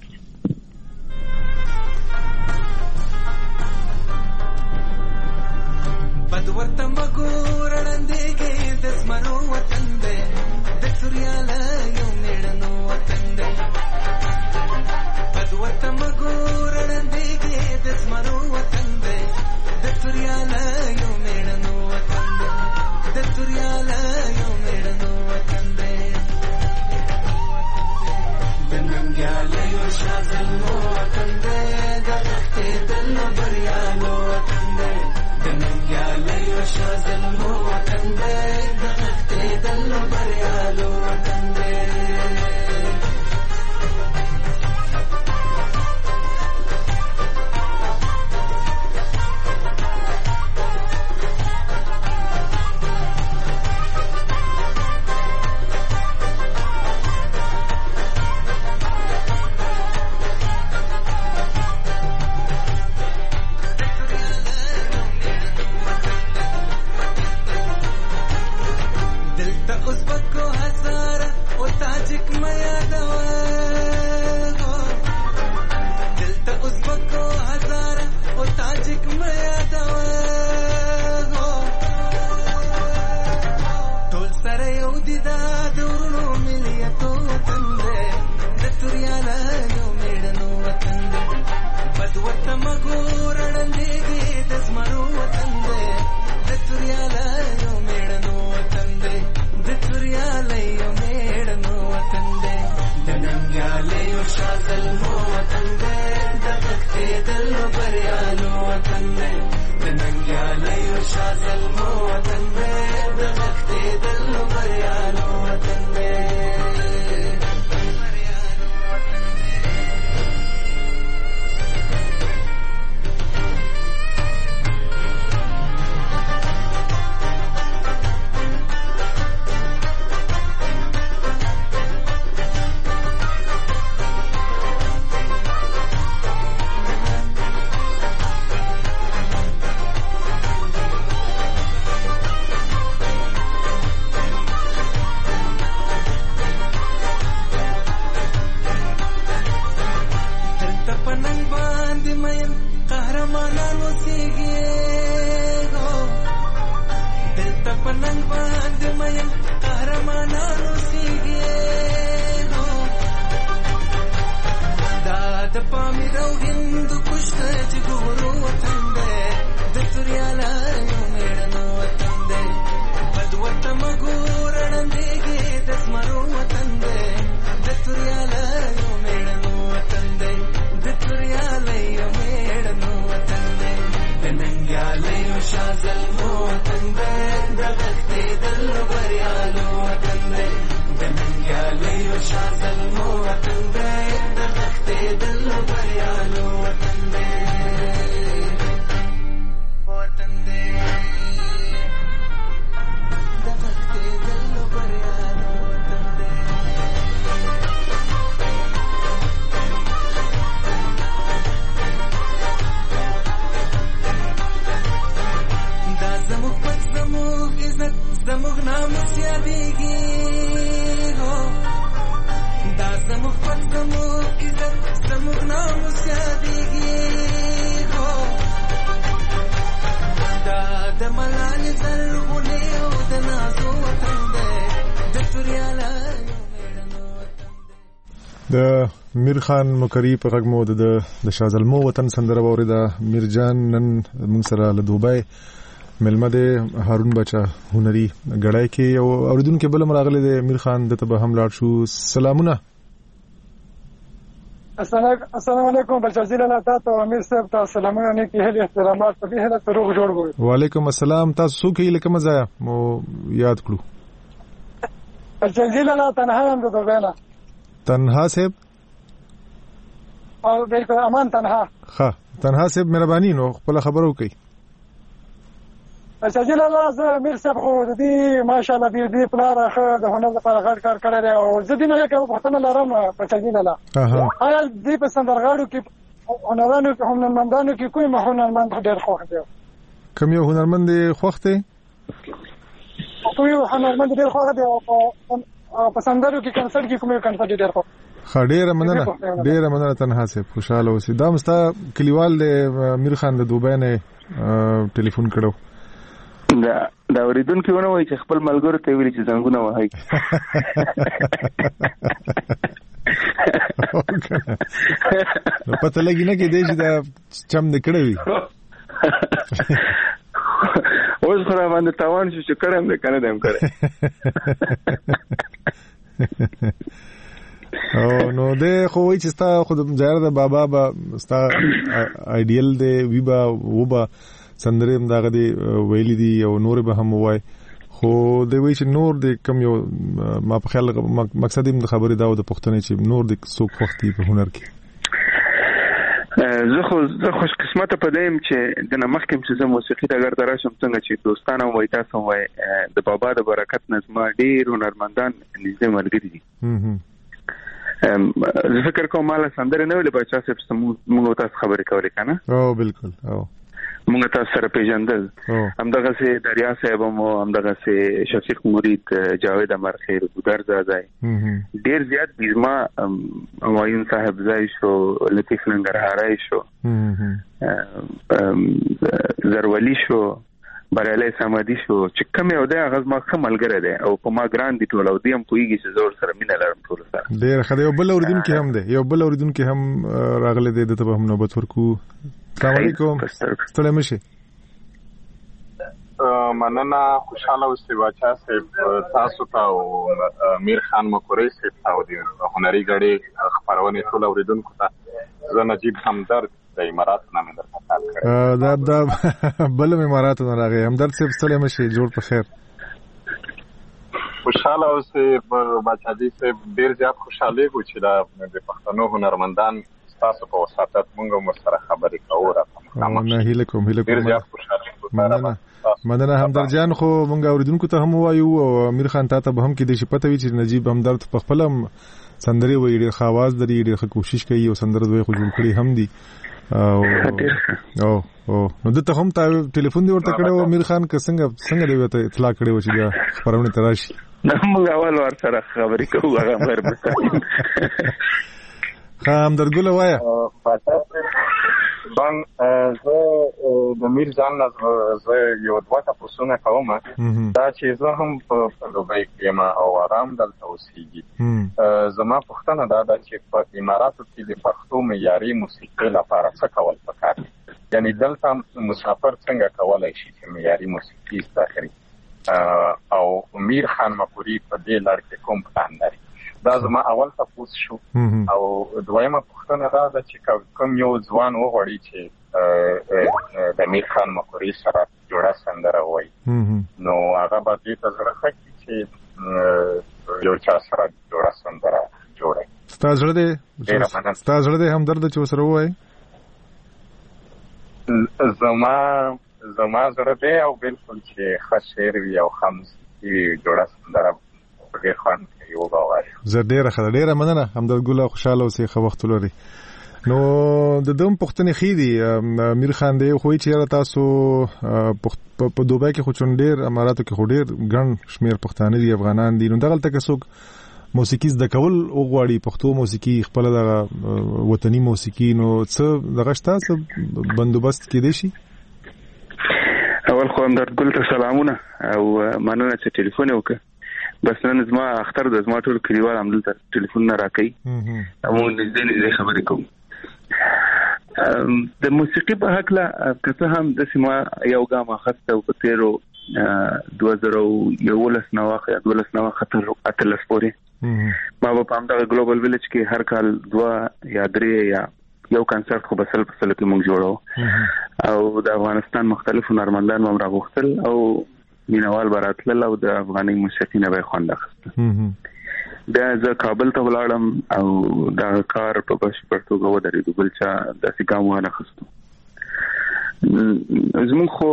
بد ورته مګور وړاندې کې د زمرو وطن دی د سورياله یو میړنو وطن دی بد ورته مګور وړاندې کې د زمرو وطن دی د سورياله یو میړنو وطن دی د سورياله یو میړنو وطن دی د ننګیاله یو شازلمو وطن دی د غختې دل بریالو وطن دی دنيا يو شازلمو وطن دے دغتے دل بریالو وطن دے د میر خان مکری په غږ مو د د شازلمو وطن سندره وریده. میرجان نن موږ سره له دوبۍ ملمه د هارون بچا هنري غړای کې او اوریدونکو بل مراغله د امیر خان د تبه هم لاړ شو. سلامونه. السلام علیکم بچا زیلاله تاسو امیر صاحب تاسو سلامونه نه کې هله احترامات په دې هله تروغ جوړ وو. وعلیکم السلام. تاسو کې لکه مزه مو یاد کړو. بچا زیلاله تنها هم د دوبه تنها صاحب او بالکل امان تنها. ها تنها صاحب مهرباني نو خپل خبرو کوي. بچا زیلاله زه امیر صاحب خو د دې ماشاءالله دې دې پلار اخر د هنر لپاره غړ کار کړی او زه دې نه کوم وختونه لرم بچا زیلاله. آیا دې په سندرغاړو کې هنرانو کې هنرمندانو کې کوم هنرمند ډېر خوښ دی؟ کوم یو هنرمند خوښ دی؟ کوم یو هنرمند ډېر خوښ دی او په سندرو کې کنسرت کې کوم یو کنسرت ډېر خوښ؟ خډېره مننه ډېره مننه تنها سه خوشاله اوسې. دا مستا کلیوال د امیر خان د دوبه نه ټلیفون کړو. دا دا اوریدونکو ونه وای چې خپل ملګرو ته ویل چې څنګه وای نو پته لګی نه کې دی چې دا چم نکړې وي اوس خو را باندې تاوان شو چې کړم نه کنه دم کړې او نو ده خو وای چې ستا خود ظاهر ده بابا با ستا ایډیل دی ویبا وبا سندریم داغه دی ویلی دی او نور به هم وای خو دوی وای چې نور د کم یو ما په خیال مقصد د خبرې دا د پښتنې چې نور د څوک وختي په هنر کې زه خو زه خوش قسمت پدیم چې د نمخکم چې زه موسیقي د ګرځا راشم څنګه چې دوستانه وای تاسو وای د بابا د برکت نظم ډیر هنرمندان نږدې ملګری دي. زه فکر کوم مال سندره نه ویل بچا صاحب موږ تاسو خبرې کولې کنه؟ او بالکل او موږ تاسو سره پیژندل همدغه سي دریا صاحب مو همدغه سي شفیق مرید جاوید امر خیر ګودر زادای ډیر زیات بیرما همایون صاحب زای شو لطیف ننګرهارای شو زرولی شو بریالي سمادي شو چې کوم یو دی هغه ما خملګره دی او په ما ګران دي ټول او دیم کویږي چې زور سره مینه لرم ټول سره ډیر خدای یو بل اوریدونکو هم دی یو بل اوریدونکو هم راغله دی د ته هم نوبت ورکو. السلام علیکم. ستړی مشه. مننه خوشاله اوسئ بچا صاحب تاسو ته او امیر خان مکوري صاحب او د هنري غړي خبرونه ټول اوریدونکو ته زه نجیب همدرد د امارات نامه درته کړم. دا دا بل امارات نه راغی همدرد صاحب ستړی مشه جوړ په خیر. خوشاله اوسئ بچا دي صاحب ډیر زیات خوشاله و چې دا د پښتنو هنرمندان تاسو په وساتت مونږ هم سره خبرې کوو راته. نه هیله کوم هیله کوم مننه مننه همدرد جان خو مونږ اوریدونکو ته هم وایو او امیر خان ته به هم کې د شي پته وی چې نجیب همدرد په خپل سندري وایي ډېر خواز لري ډېر کوشش کوي او سندره دوی خو جوړ کړی هم دي او او او نو دته هم تا ټلیفون دی ورته کړو امیر خان که څنګه څنګه دی ته اطلاع کړو چې دا خبرونه تراشي نو موږ اول ور سره خبرې کوو هغه خبر بسته خام درګله وایا بان زه د میر ځان زه یو دوه تاسو نه کوم دا چې زه هم په دوبۍ کې ما او آرام دلته اوسېږي زما پښتنه دا ده چې په اماراتو کې د پښتو معیاري موسیقي لپاره څه کول پکار دي یعنی دلته مسافر څنګه کولای شي چې معیاري موسیقي زده کړي او امیر خان مکوري په دې لړ کې کوم پلان لري دا زما اول تاسو شو او دویمه پوښتنه دا ده چې کوم یو ځوان وغوړي چې د امیر خان مکوري سره جوړه سندره وایي نو هغه به دې ته زړه ښکي چې یو چا سره جوړه سندره جوړه ستاسو زړه دې ستاسو زړه دې همدرد چې سره وایي زما زما زړه دې او بالکل چې ښه شعر وي او ښه موسیقي جوړه سندره په خوان یو غواړي. زه ډیره خدای ډیره مننه همدرد ګل خوشاله اوسې خو وخت لري. نو د دوم پښتنې خېدي امیر خان دی خو چې تاسو په دوبۍ کې خو چونډیر اماراتو کې خو ډیر ګڼ شمیر پښتانه دي افغانان دي نو دغه تک څوک موسیقي زده کول او غواړي پښتو موسیقي خپل د وطني موسیقي نو څه دغه تاسو بندوبست کې دي شي. اول خو همدرد ګل ته سلامونه او مننه چې ټلیفون وکړ بس نن زما اختر د زما ټول کلیوال هم دلته ټلیفون نه راکړي او نږدې نږدې خبرې کوم. د موسیقي په حق لا کته هم د سیمه یو ګام اخسته او په تیرو دوه زره یولس نو واخه دولس نو خطر اتلس پوري ما په پام دا ګلوبل ویلیج کې هر کال دوه یا درې یا یو کنسرت خو بسل په سل کې موږ جوړو او د افغانستان مختلفو نرمندان مم راغختل او مینوال براتل او د افغاني موسیقي نه به خوند اخسته بیا زه کابل ته ولاړم او دا کار په بشپړ توګه ودرېدو بل چا داسې ګام ونه اخیستو. زموږ خو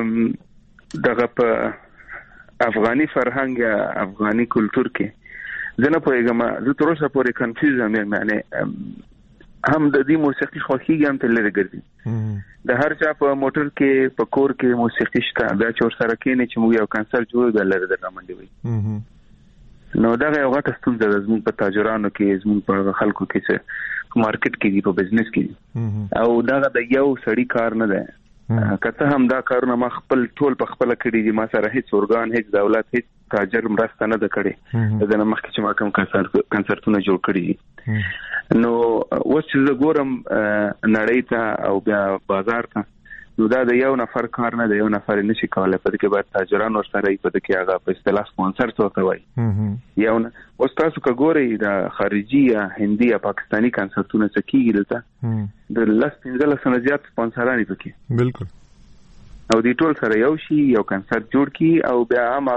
دغه په افغاني فرهنګ یا افغاني کلتور کې زه نه پوهېږم، زه تر اوسه پورې کنفیوز یم، یعنې هم د دې موسیقي خوښېږي هم ترې لرې ګرځي. د هر چا په موټر کې په کور کې موسیقي شته، بیا چې ورسره کښېنې چې موږ یو کنسرت جوړوو بیا لرې درنه منډې وي. نو دا یو غټه ستونزه ده زموږ په تاجرانو کې، زموږ په خلکو کې چې مارکیټ کې دي، په بزنس کې دي، او دا د یو سړی کار نه ده. کته هم دا کارونه ما خپل ټول په خپل کړی دي، ما سره هیڅ اورګان، هیڅ دولت، هیڅ تاجر مرسته نه ده کړې دا نه مخکې چې ما کوم کنسرتونه جوړ کړی دي. نو اوس چې زه ګورم نړۍ ته او بیا بازار ته، نو دا د یو نفر کار نه دی، یو نفر نشي کولای، په دې کې باید تاجران ورسره یې، په دې کې هغه په اصطلاح سپانسر څه وایي. یو نه اوس تاسو که ګورئ د خارجي یا هندي یا پاکستاني کنسرتونه څه کېږي دلته د لس پنځلس نه زیات سپانسران یې پکې بالکل، او دې ټول سره یو شي یو کنسرت جوړ کړي او بیا هم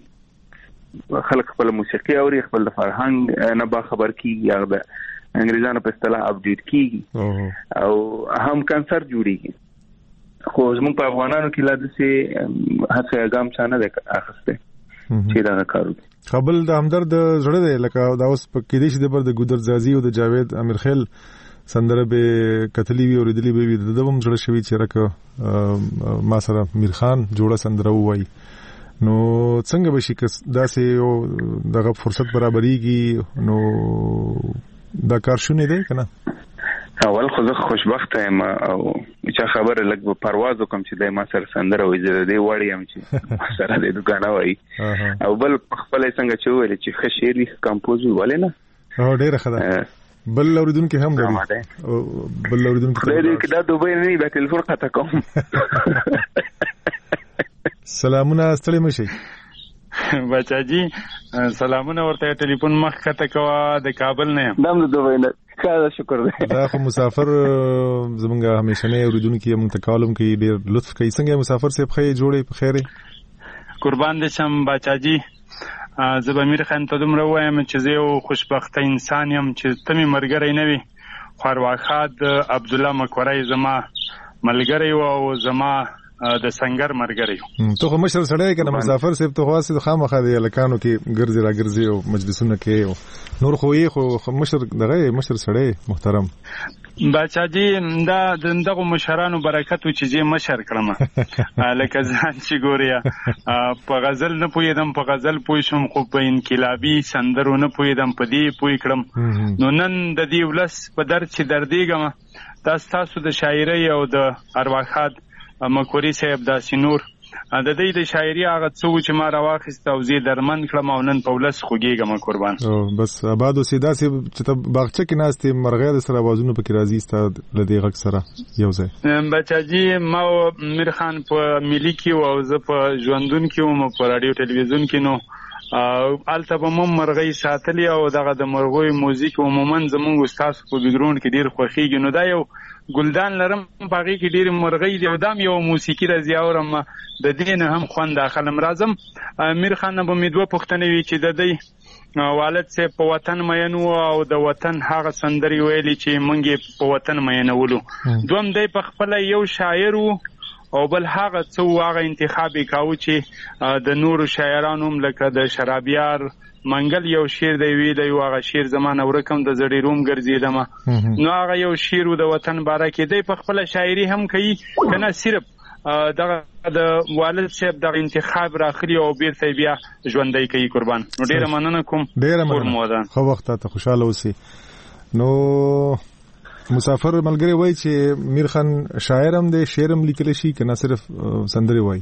هغه خلک خپل موسیقي اوري، خپل د فرهنګ نه باخبر کېږي، یا د انګریزانو په اصطلاح اپډیټ کېږي او هم کنسرت جوړېږي. خو زموږ په افغانانو کې لا داسې هڅه ګام چا نه دی اخیستی چې دا کار وکړي. خپل د همدرد زړه دی، لکه دا اوس په کې دي چې د بر د ګودرزازي او د جاوید امیر خیل سندره به کتلی وی اوریدلی به وی د دوم زړه شوی چې راکه ما سره میر خان جوړه سندره وای. نو څنګه به شي که داسې دغه فرصت برابرېږي نو دا کار شونې دی که نه؟ اول خو زه خوشبخته یم او چې خبره لږ په پرواز وکم چې د ما سره سندره وایي، زه د دې وړ یم چې ما سره د دوکانه وایي. او بل خپل څنګه چې وویل چې ښه شعر وي، کمپوز وي، ولې نه؟ هو ډېره ښه ده. بل اوریدونکي هم لري، بل اوریدونکي خدای دې کې دا دوبۍ نه وي، دا ټلیفون قطع کوم. سلامونه، ستړي مه شئ. بچا جی سلامونه ورته ټلیفون مخ کته کوا د کابل نه یم. دم د دوبۍ نه خیر، شکر دی. دا خو مسافر زمونږ همیشنه اوریدونکي هم تکالم کوي، ډیر لطف کوي. څنګه مسافر صاحب خې جوړې په خیره؟ قربان دې شم بچا جی. زه به امیر خان ته دومره وایم چې زه یو خوشبخته انسان یم چې ته مې مرګری نه وي، خو ارواښاد عبدالله مکوری زما ملګری و او زما د سنگر مرګری. ته خو مشر سړی کنه، مسافر صاحب ته خاصه خامخا دی لکانو کې ګرځي را ګرځي او مجلسونه کې نور خو یې خو مشر دغه مشر سړی محترم. بچا جی دا دغه مشرانو برکت و چې زه مشر کړم، لکه ځان چې ګوریا په غزل نه پوهېدم، په غزل پوه شم، خو په انقلابي سندرو نه پوهېدم، په دې پوه کړم. نو نن د دې ولس په درد چې دردېږم، دا ستاسو د شاعرۍ او د ارواښاد مکوري صاحب داسې نور د دې د شاعري هغه څه چې ما راواخیست او زه درمن کړم او نن په ولس خوږېږم قربان. بس آباد اوسې داسې چې ته باغچه کې ناستې، مرغۍ د سره اوازونه پکې راځي ستا له دې غږ سره یو ځای. بچا جی ما میر خان په ملي کې او زه په ژوندون کې وم، په راډیو ټلویزیون کې، نو هلته به مو مرغۍ ساتلې او دغه د مرغیو موزیک عموما زموږ ستاسو په بیکګراوند کې ډېر خوښېږي. نو دا یو ګلدان لرم، په هغې کې ډېرې مرغۍ دي او دا هم یو موسیقي راځي اورم، د دې نه هم خوند اخلم. راځم امیر خان نه به مې دوه پوښتنې وي چې د دی والد صاحب په وطن مین و او د وطن هغه سندرې ویلې چې موږ یې په وطن مینولو. دوم دی په خپله یو شاعر و او بل هغه څه و هغه انتخاب یې کاوه چې د نورو شاعرانو هم لکه د شرابیار منګل یو شعر دی ویلی و، هغه شعر زما نه ورکم د زړې روم ګرځېدمه. نو هغه یو شعر و د وطن باره کې، دی په خپله شاعري هم کوي که نه صرف دغه د والد صاحب دغه انتخاب راخلي او بیرته بیا ژوندی کوي قربان. نو ډېره مننه کوم. ډېره مننه، ښه وخت ته خوشحاله اوسې. نو مسافر ملګری وایي چې میر خان شاعر هم دی، شعر هم لیکلی شي که نه صرف سندرې وایي؟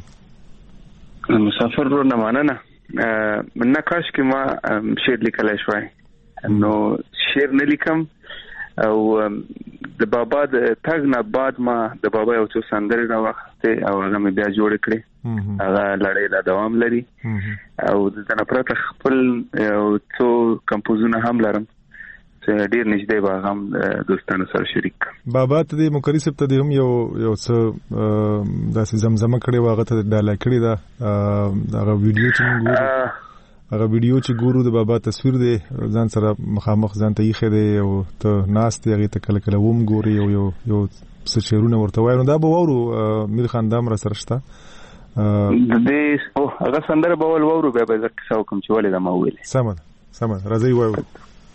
مسافر ورونه مننه، نه کاش کې ما شعر لیکلی شوی، نو شعر نه لیکم، او د بابا د تاګ نه بعد ما د بابا یو څو سندرې راوخته او هغه مې بیا جوړ کړې هغه لړۍ لا دوام لري او د تنپرت خپل یو څو کمپوزونه هم لرم چې ډیر نږدې به هم دوستانو سره شریک بابا ته د مقری صاحب ته هم یو یو څه داسې زمزمه کړې واغه ته ډاله کړې دا هغه ویډیو چې موږ هغه ویډیو چې ګورو د بابا تصویر دی ځان سره مخامخ ځان ته یې خېده او ته ناس ته هغه ته کله کله ووم ګوري یو یو یو څه چیرونه ورته وایو دا به وورو میر خان دام را سره شته د دې او هغه سندره به ول وورو بیا به ځکه څو کوم چې ولې دا ما ویل سم سم راځي وایو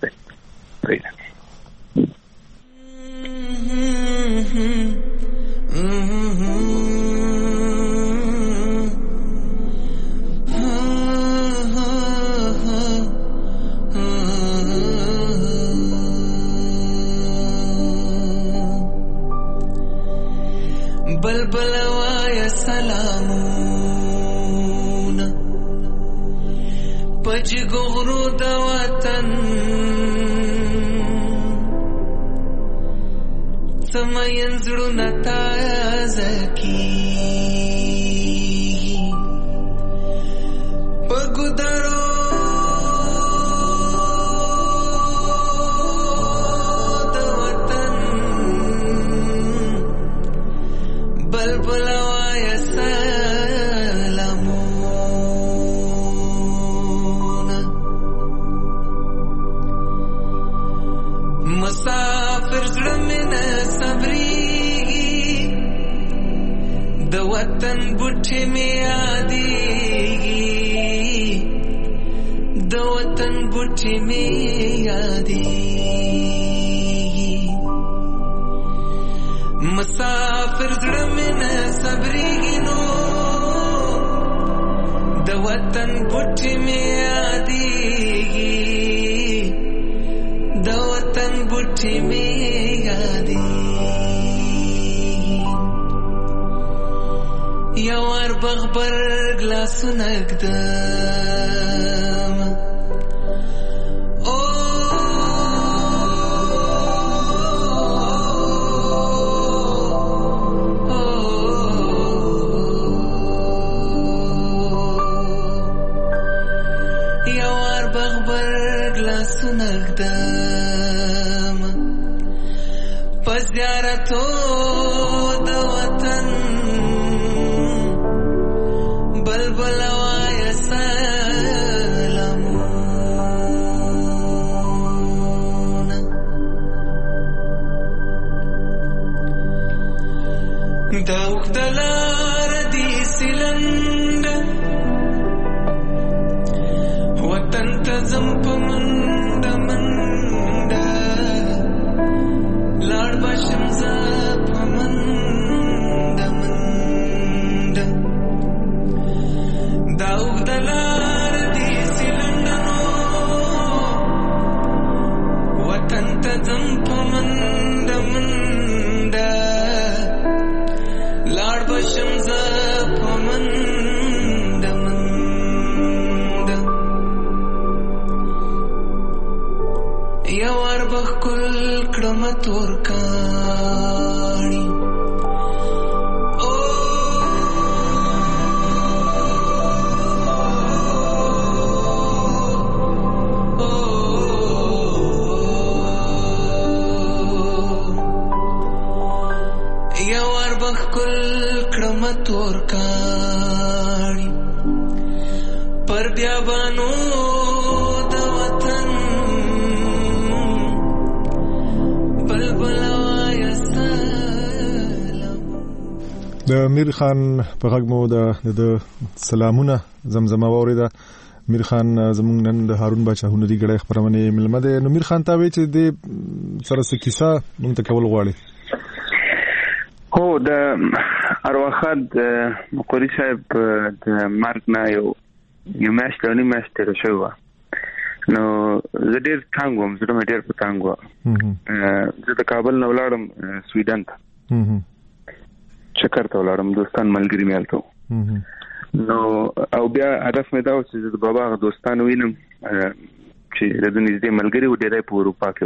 بلبل وایا سلامونه پج غرو د وطن سمین زړونه تازه کی پګدارو وطن بوټي می یادېږي د وطن بوټي می یادېږي مسافر زړه مې نه صبرېږي نو د وطن بوټي می یادېږي د وطن بوټي می یادېږي یوار بغبر گلاسونه اگدم او یوار بغبر گلاسونه اگدم پس زیارتو د وطن بلبل وایا سلامونه دا وخدلار دی سلند وطن تزم پمند مند لاړ بشم ز پمند مند داوګ دلار دی سلندنو وطن ته ځم په منډه منډه لاړ بشم زه په منډه منډه یوار به ښکل کړم تور کاڼي تور کاڼي پر بیابانو د وطن بلبل وایا سلام د میر خان په غږ مو د سلامونه زمزمه واوریده میر خان زمونږ نن د هارون باچا هنري غړي خبرونه ملمه ده نو میر خان ته وی چې د سره څه کیسه مونږ ته کول غواړي هو د ارواخد مقری صاحب د مرګ نه یو یو میاشت او نیمه میاشت تېره شوې وه نو زه ډېر تنګ وم زړه مې ډېر په تنګ وه زه د کابل نه ولاړم سویډن ته چکر ته ولاړم دوستان ملګري مې هلته نو او بیا هدف مې دا و چې زه د بابا هغه دوستان ووینم چې د ده نږدې ملګري و ډېری په اروپا کې وه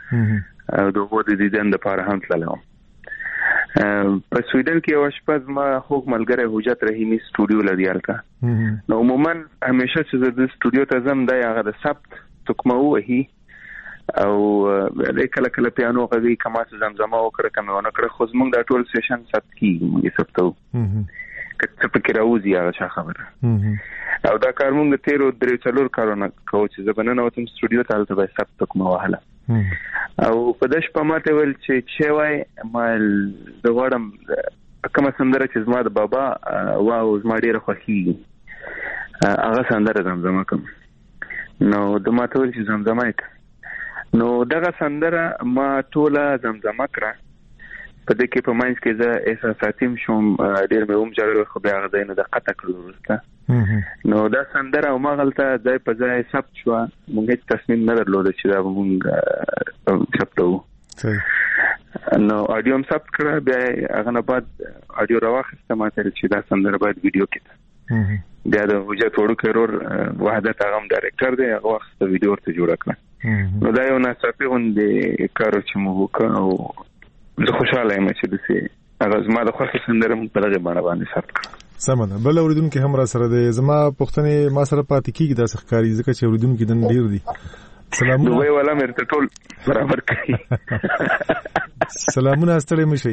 او دغه د دیدن لپاره هم تللم. په سویډن کې یو شپه ما خو ملګری حجت رحیمی سټوډیو لري الکا. نو عموما همیشه چې د سټوډیو ته زم د هغه د سبت تکمه وهي او د کله کله پیانو غوي کما چې زمزمه وکړه کمه ونه کړه خو زمونږ د ټول سیشن سبت کې موږ سبتو کته پکې راوځي هغه خبره او دا کار موږ تیرو درې څلور کارونه کوو چې زبنه نو تم سټوډیو ته تل به سبت تکمه وهله او په داش په ماته ول چې چې وای مال د وړم کومه سندره چې زما د بابا واو زما ډیره خوښي هغه سندره زمزمه کوم. نو د ماته ول چې زمزمه یک نو دغه سندره ما ټوله زمزمه کړه. په دې کې په ماینس کې زه احساساتیم شوم ډیر مې هم جوړ خو بیا غځای نو د قطع کړو ورسته نو دا سندره او ما غلطه ځای په ځای ثبت شو. موږ هیڅ تصمیم نه درلود چې دا موږ ثبتو. نو اډیو هم ثبت کړه بیا هغه نه بعد اډیو راوخسته ما ته چې دا سندره باید ویډیو کې بیا د حجت وړو کړور وحدت هغه ډایرکټر دی هغه وخت ویډیو ورته جوړ کړ. نو دا یو ناڅاپي غونډه کارو چې موږ وکړو او زه خوشاله یم چې دسه هغه زما د خوښ سندره په دغه باندې باندې ثبت کړ. سمه بل اوریدونکو هم را سره دی زما پښتنې ما سره پاتې کیږي د ښکاری ځکه چې اوریدونکو دن ډیر دي. سلامونه دوی ولا مرته ټول برابر کړي. سلامونه ستړي مشي.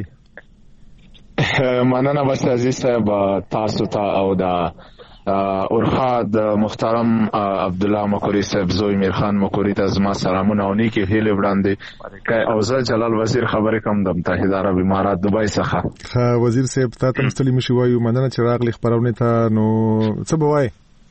مننه بس عزیز صاحب تاسو ته او دا اورخا د محترم عبد الله مکوری صاحب زوی میرخان مکوری ته زما سلامونه او نیکی هیله وړاندې او زه جلال وزیر خبرې کوم د متحده عرب امارات دوبای څخه. ها وزیر صاحب تاسو ته مستلی مشي وایو مننه چې راغلی خبرونه ته نو څه بوای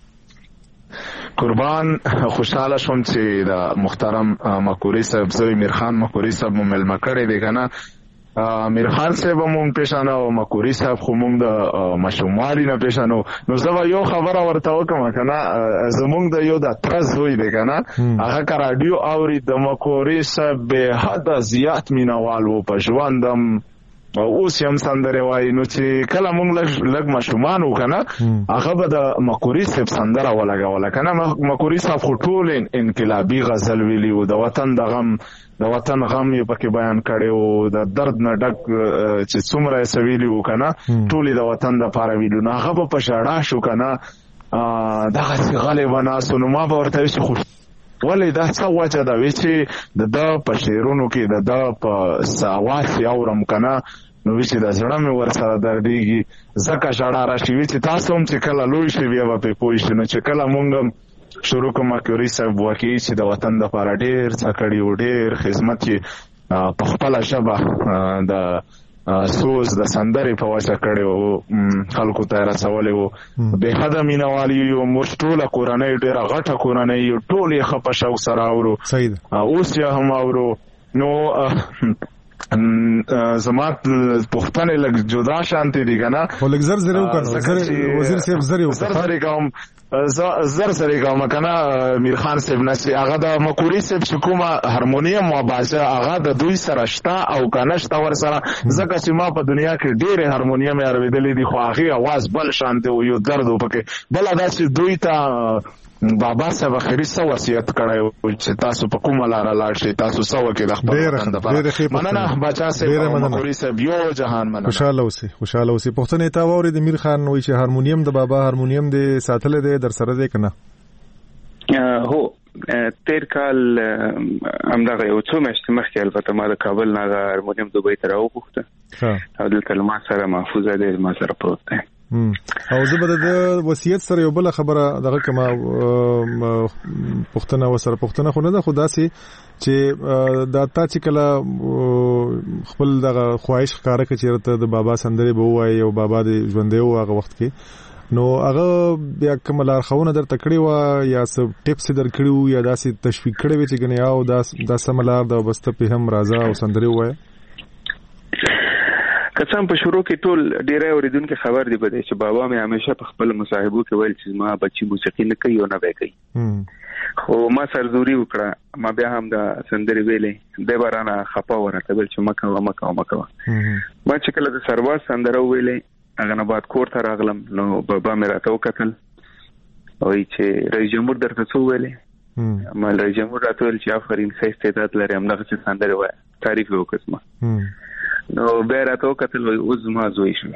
قربان خوشاله شوم چې د محترم مکوری صاحب زوی میرخان مکوری صاحب مل مکړې دی کنه. میرخان صاحب مون پېښانه او مکوری صاحب خو مونږ د مشومالي نه پېښانو نو زه یو خبره ورته وکم کنه زمونږ د یو د ترز وی دی کنه هغه کار اډیو اوري د مکوری صاحب به حد زیات مینوال وو په ژوندم اوس هم سندره وای نو چې کله مونږ لږ لږ مشومان وکنه هغه به د مکوری صاحب سندره ولګول کنه. مکوری صاحب خو ټول انقلابی غزل ویلی او د وطن د غم د وطن غم یې پکې بیان کړي او د درد نه ډک چې څومره سویلی وکنه ټول د وطن د پاره ویلو نه هغه په شړا شو کنه دغه څنګه وناسو نو ما به ورته شي خو ولې دا څه وجه دا وی چې د د په شعرونو کې د د په ساواس اورم کنه نو وی چې د زړه مې ور سره دردېږي زکه شړا راشي وی چې تاسو هم چې کله لوی شي بیا په پوي شي نو چې کله مونږ شروع کوم مکوری صاحب واقعي چې د وطن د لپاره ډېر څه کړی او ډېر خدمت یې په خپل شبه د سوز د سندرې په واسطه کړی او خلکو ته رسولې او به حد مینوالي او مشټوله کورنۍ ډېر غټه کورنۍ ټول یې خپه شو سره اورو اوس یې هم اورو نو زما پښتنه لګ جدا شانتي دي کنه خو لګ زر زر وکړو وزیر صاحب زر زر زر کوم زر زر کوم کنه میرخان صاحب نشي هغه د مکوری صاحب چې کومه هارمونیم او بازه هغه د دوی سره شتا او کنه شتا ور سره ځکه چې ما په دنیا کې ډېر هارمونیم اوریدلې دي خو هغه आवाज بل شانته او یو درد وکړي بل ادا چې دوی ته بابا صاحب خیری سو وصیت کړی چې تاسو په کومه لار لاړ شئ تاسو سو کې د خپل وطن لپاره مننه بچا صاحب مکوری صاحب یو جهان مننه خوشاله اوسئ خوشاله اوسئ. پښتنې تا ووري د میرخان وایي چې هارمونیم د بابا هارمونیم دی ساتل دی در سره دی کنه. هو تیر کال همدغه یو څو میاشتې مخکې البته ما د کابل نه هارمونیم دوبۍ ته راوغوښته او دلته ما سره محفوظه دی ما سره پروت دی او زه به د وصیت سره یو بل خبره دغه کما پښتنه وسره پښتنه خو نه ده خو داسې چې دا تا چې کله خپل دغه خواهش ښکاره کړي چې ته د بابا سندرې به وایي او بابا د ژوندې و هغه وخت کې نو هغه بیا کوم لارښوونه درته کړې وه یا څه ټیپس یې درکړي وو یا داسې تشویق کړی وي چې ګنې او دا سمه لار ده بس ته پې هم راځه او سندرې ووایه. کڅم په شروع کې ټول ډیره اوریدونکو خبر دی بده چې بابا مې همیشه په خپل مصاحبو کې ویل چې ما بچي موسیقي نه کوي او نه به کوي خو ما سرزوري وکړه ما بیا هم د سندري ویلې د بارانه خپه ورته ویل چې مکه و مکه و مکه ما چې کله د سرواز سندره ویلې هغه نه بعد کور ته راغلم نو بابا مې راته وکتل او چې رئیس جمهور درته څو ویلې مال رئیس جمهور راټول چې آفرین ښه استعداد لري هم دغه څه سندره وایي تعریف یې وکړم نو بیا راته وکتل وایي اوس زما زوی شو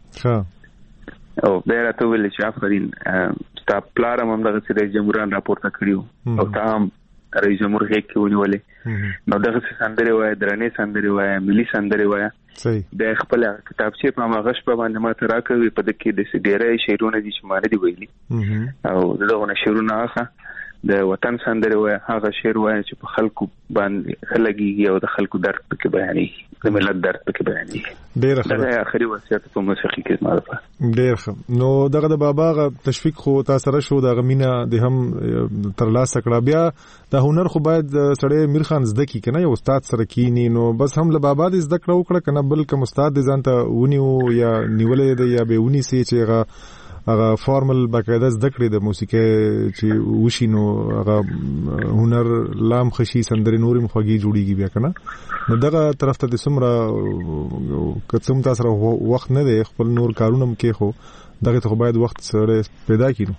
او بیا راته وویل چې آفرین ستا پلار هم همدغسې رئیس جمهوران راپورته کړي او تا هم رئیس جمهور غېږ کې ونیولې نو دغسې سندرې وایه درنې سندرې وایه ملي سندرې وایه بیا یې خپله کتابچې په هماغه شپه باندې ما ته راکوي په ده کې داسې ډېری شعرونه دي چې ما نه دي ویلي او د دغو نه شعرونه اخه د وطن سندرې وایه هغه شعر وایه چې په خلکو باندې ښه لګېږي او د خلکو درد پکې بیانېږي د ملت درد پکې بیانېږي ډېره ښه دغه آخري وصیت په موسیقي کې زما لپاره ډېر ښه نو دغه د بابا هغه تشویق خو تا سره شو دغه مینه دې هم ترلاسه کړه بیا دا هنر خو باید سړی میر خان زده کړي که نه یو استاد سره کینی نو بس هم له بابا دې زده کړه وکړه که نه بل کوم استاد دې ځان ته ونیو یا نیولی دی یا به ونیسي چې هغه هغه فارمل باقاعده زده کړې د موسیقۍ چې وشي نو هغه هنر لام خشي سندرې نورې خوږې جوړېږي بیا که نه نو دغه طرف ته دې څومره که څه هم تا سره وخت نه دی خپل نور کارونه هم کې خو دغې ته خو باید وخت سړی پیدا کړي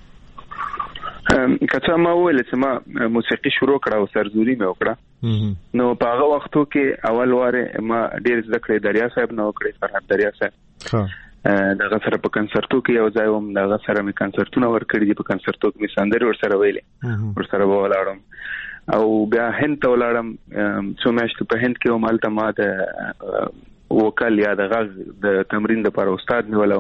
نو که څه ما وویل چې ما موسیقي شروع کړه او سرزوري مې وکړه نو په هغه وختو کې اول وارې ما ډېر زده کړې دریا صاحب نه وکړې فرهاد دریا صاحب دغه سره په کنسرتو کې یو ځای وم دغه سره مې کنسرتونه ورکړي دي په کنسرتو کې مې سندرې ورسره ویلې ورسره به ولاړم او بیا هند ته ولاړم څو میاشتې په هند کې وم هلته ما د وکل یا د غږ د تمرین دپاره استاد نیولی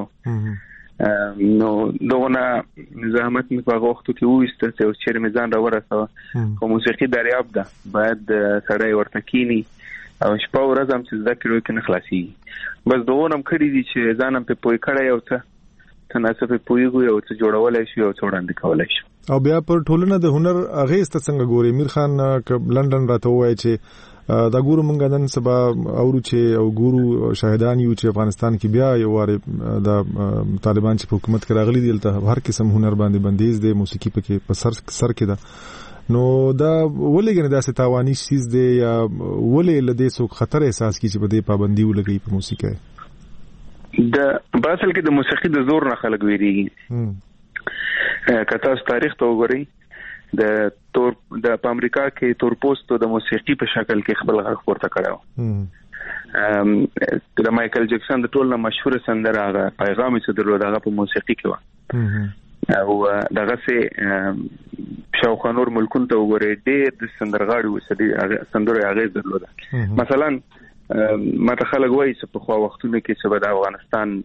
و نو دغونه زحمت مې په هغه وختو کې وویسته چې اوس چېرې مې ځان راورسوه خو موسیقي دریاب ده باید سړی ورته کینی او شپه ورځ هم چې زده کړې کې نه خلاصېږي بس دغونه هم کړي دي چې ځان هم پرې پوه کړی یو څه څه ناڅه پرې پوهېږو یو څه جوړولی شو یو څه وړاندې کولی شو او بیا پر ټولنه د هنر اغېز ته څنګه ګورې میر خان که لنډن راته ووایي چې دا ګورو مونږ نن سبا اورو چې او ګورو شاهدان یو چې افغانستان کې بیا یو وارې د طالبان چې په حکومت کې راغلي دي هلته هر قسم هنر باندې بندیز دی موسیقي پکې په سر سر کې ده نو دا ولې ګنې داسې تاواني چیز دی یا ولې له دې څوک خطر احساس کړي چې په دې پابندي ولګوي په موسیقۍ د په اصل کې د موسیقي د زور نه خلک ویریږي که تاسو تاریخ ته وګورئ د تور د په امریکا کې تور پوستو د موسیقي په شکل کې خپل غږ پورته کړی د مایکل جکسن د ټول نه مشهور سندره هغه پیغام چې درلود هغه په موسیقي کې و او دغه سه شاوخوا نور ملکونو ته وګورئ ډېر د سندرغاړي وسدي سندرو اغېز درلوده مثلا ما ته خلک وایي چې په خوا وختونو کې چې به د افغانستان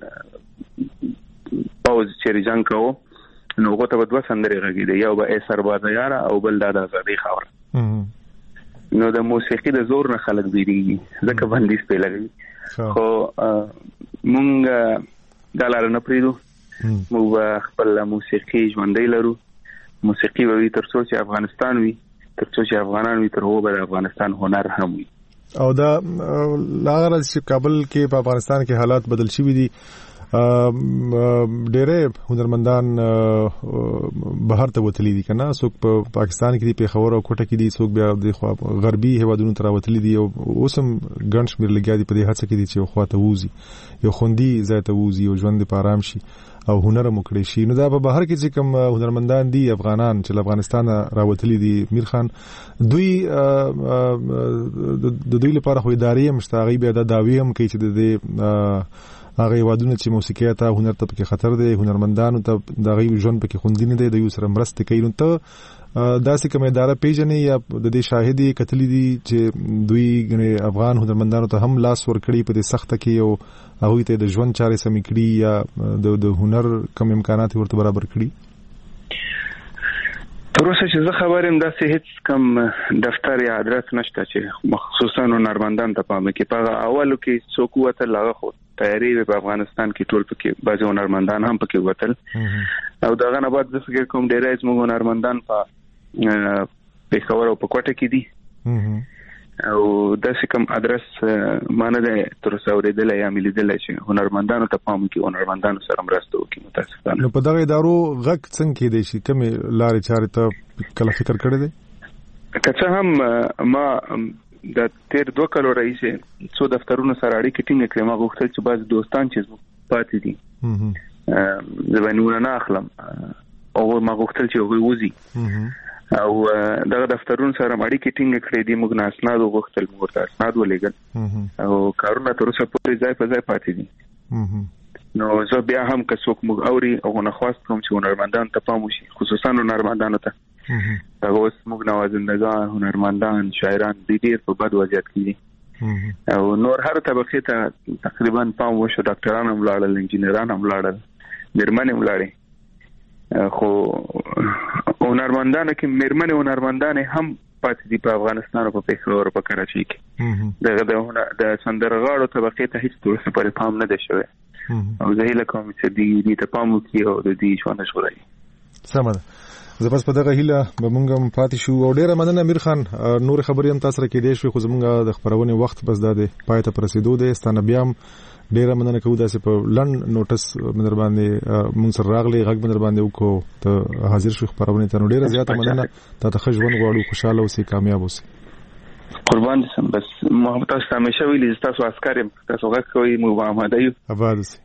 پوځ چیرې جنګ کوو نو هغو ته به دوه سندرې غږېدې یو به ای سربازه یاره او بل دا د ازادۍ خاوره نو د موسیقي د زور نه خلک ویریږي ځکه بندیز پرې لګوي خو مونږ دا لاره نه پرېږدو موږ به خپل موسیقي ژوندۍ لرو موسیقي به وي تر څو چې افغانستان وي تر څو چې افغانان وي تر هغو به د افغانستان هنر هم وي او دا هغه راځي چې کابل کې په افغانستان کې حالات بدل شوي دي ډېرې هنرمندان بهر ته وتلي دي که نه څوک په پاکستان کې دي پېښور او کوټه کې دي څوک بیا د خوا غربي هېوادونو ته راوتلي دي او اوس هم ګڼ شمېر لګیا دي په دې هڅه کې دي چې یو خوا ته ووځي یو خوندي ځای ته ووځي او ژوند یې په ارام شي او هنر هم وکړی شي نو دا په بهر کې چې کوم هنرمندان دي افغانان چې له افغانستانه راوتلي دي میر خان دوی د دوی لپاره خو ادارې هم شته هغوی بیا دا دعوې هم کوي چې د دې هغه هېوادونه چې موسیقۍ ته هنر ته پکې خطر دی هنرمندانو ته د هغوی ژوند پکې خوندي نه دی د یو سره مرستې کوي نو ته داسې کومه اداره پیژنې یا د دې شاهد یې کتلي دي چې دوی افغان هنرمندانو ته هم لاس ورکړي په دې سخته کې او هغوی ته د ژوند چارې سمې کړي یا د هنر کوم امکانات ورته برابر کړي تر اوسه چې زه خبر یم داسې هیڅ کوم دفتر یا ادرس نشته چې مخصوصا هنرمندان ته پام وکړي په اولو کې څوک وتل هغه خو تیاری په افغانستان کې ټول پکې بعضې هنرمندان هم پکې وتل او دغه نه بعد زه فکر کوم ډېری زموږ هنرمندان په پېښور او په کوټه کې دي او داسې کوم ادرس ما نه دی تر اوسه اورېدلی یا مې لیدلی چې هنرمندانو ته پام وکړي هنرمندانو سره مرسته وکړي متاسفانه نو په دغه ادارو غږ څنګه کېدی شي کومې لارې چارې ته کله فکر کړی دی که څه هم ما د تیر دوه کالو راهیسې څو دفترونو سره اړیکې ټینګې کړې ما غوښتل چې بعضې دوستان چې زموږ پاتې دي زه به یې نومونه نه اخلم هغوی ما غوښتل چې هغوی وځي او دغه دفترونو سره اړیکې ټینګ کړې دي. موږ نه اسناد وغوښتل، موږ ته اسناد ولېږل او کارونه تر اوسه پورې ځای په ځای پاتې دي. نو زه بیا هم که څوک موږ اوري او نه خواست کوم چې هنرمندان ته پام وشي، خصوصا هنرمندانو ته. هغه اوس موږ نوازندگان، هنرمندان، شاعران د ډېر په بد وضعیت کې دي او نور هر طبقه ته تقریبا پام وشو. ډاکټران هم لاړل، انجینران هم لاړل، میرمنې هم لاړې. خو هنرمندانو کې میرمنې هنرمندان هم پاتې دي په افغانستان او په پېښور او په کراچۍ کې. دغه د سندرغاړو طبقه ته هیڅ تر پورې پام نه دی شوی او زه هیله کوم چې دې ته پام وکړي او د دې ژوند ژغوري. سمه ده. زه بس په دغه هیله به مونږ هم پاتې شو او ډیره مننه امیر خان. نور خبرې هم تاسو راکې دي شو، خو زمونږ د خبرونه وخت بس دا دی پای ته رسیدو دی. ستانه بیا هم ډیره مننه کوو داسې په لند نوټس منر باندې مونږ سره راغلي، غږ منر باندې وکړو ته حاضر شو خبرونه ته. نو ډیره زیاته مننه. ته ښه ژوند غواړو، خوشاله اوسئ، کامیاب اوسئ. قربان دي سم. بس محمد تاسو همیشه ویلي تاسو عسكر یم، تاسو غږ کوئ، موږ آماده یو. آباد اوسئ.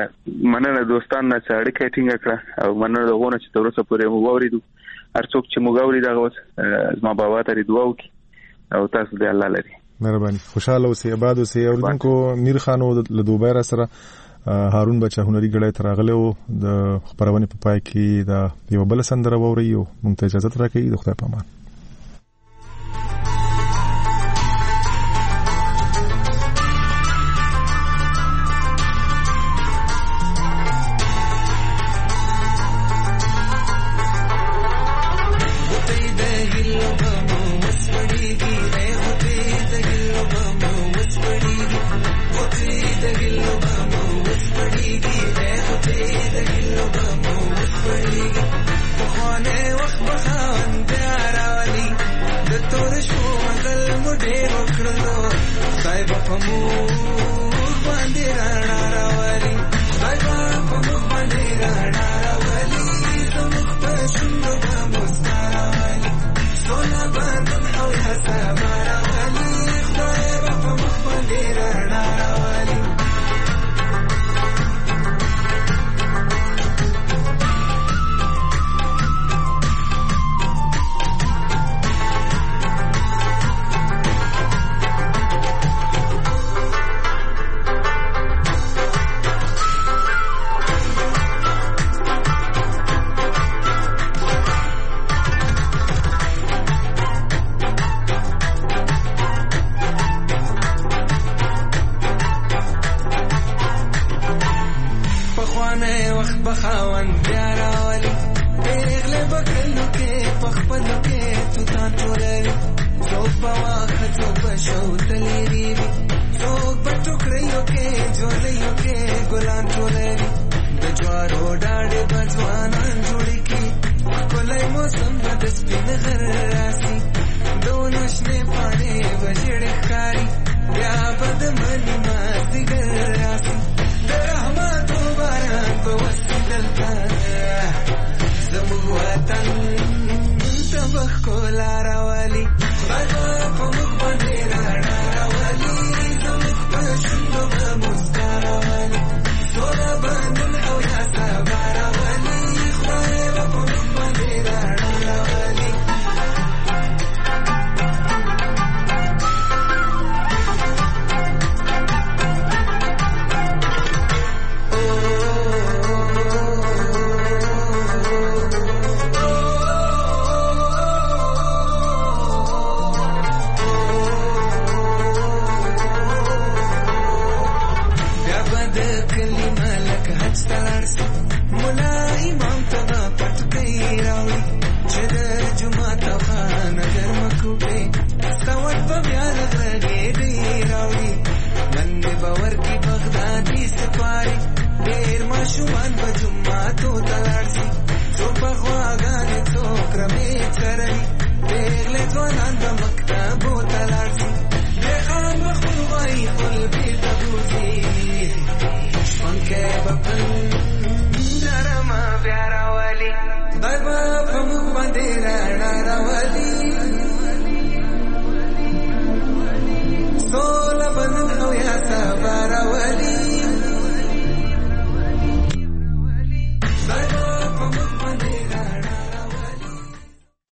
مننه دوستان نه چې اړیکه ټینګه کړه او مننه دغه چې تر اوسه پورې موږ واوریدو. هر څوک چې موږ اوري دا اوس زما بابا ته دعا وکړي او تاسو دې الله لري. مهرباني. خوشاله اوسئ، آباد اوسئ. اوردونکو امیر خان او له دوبۍ را سره هارون بچا هنري ګړی تر راغلی و. د خبرونه په پای کې دا یو بل سندره ووري او مونږ ته اجازه راکړئ. د خدای په امان. ماشومان په جمعه تو تلارسي څو په خواګانې څو کرمې سره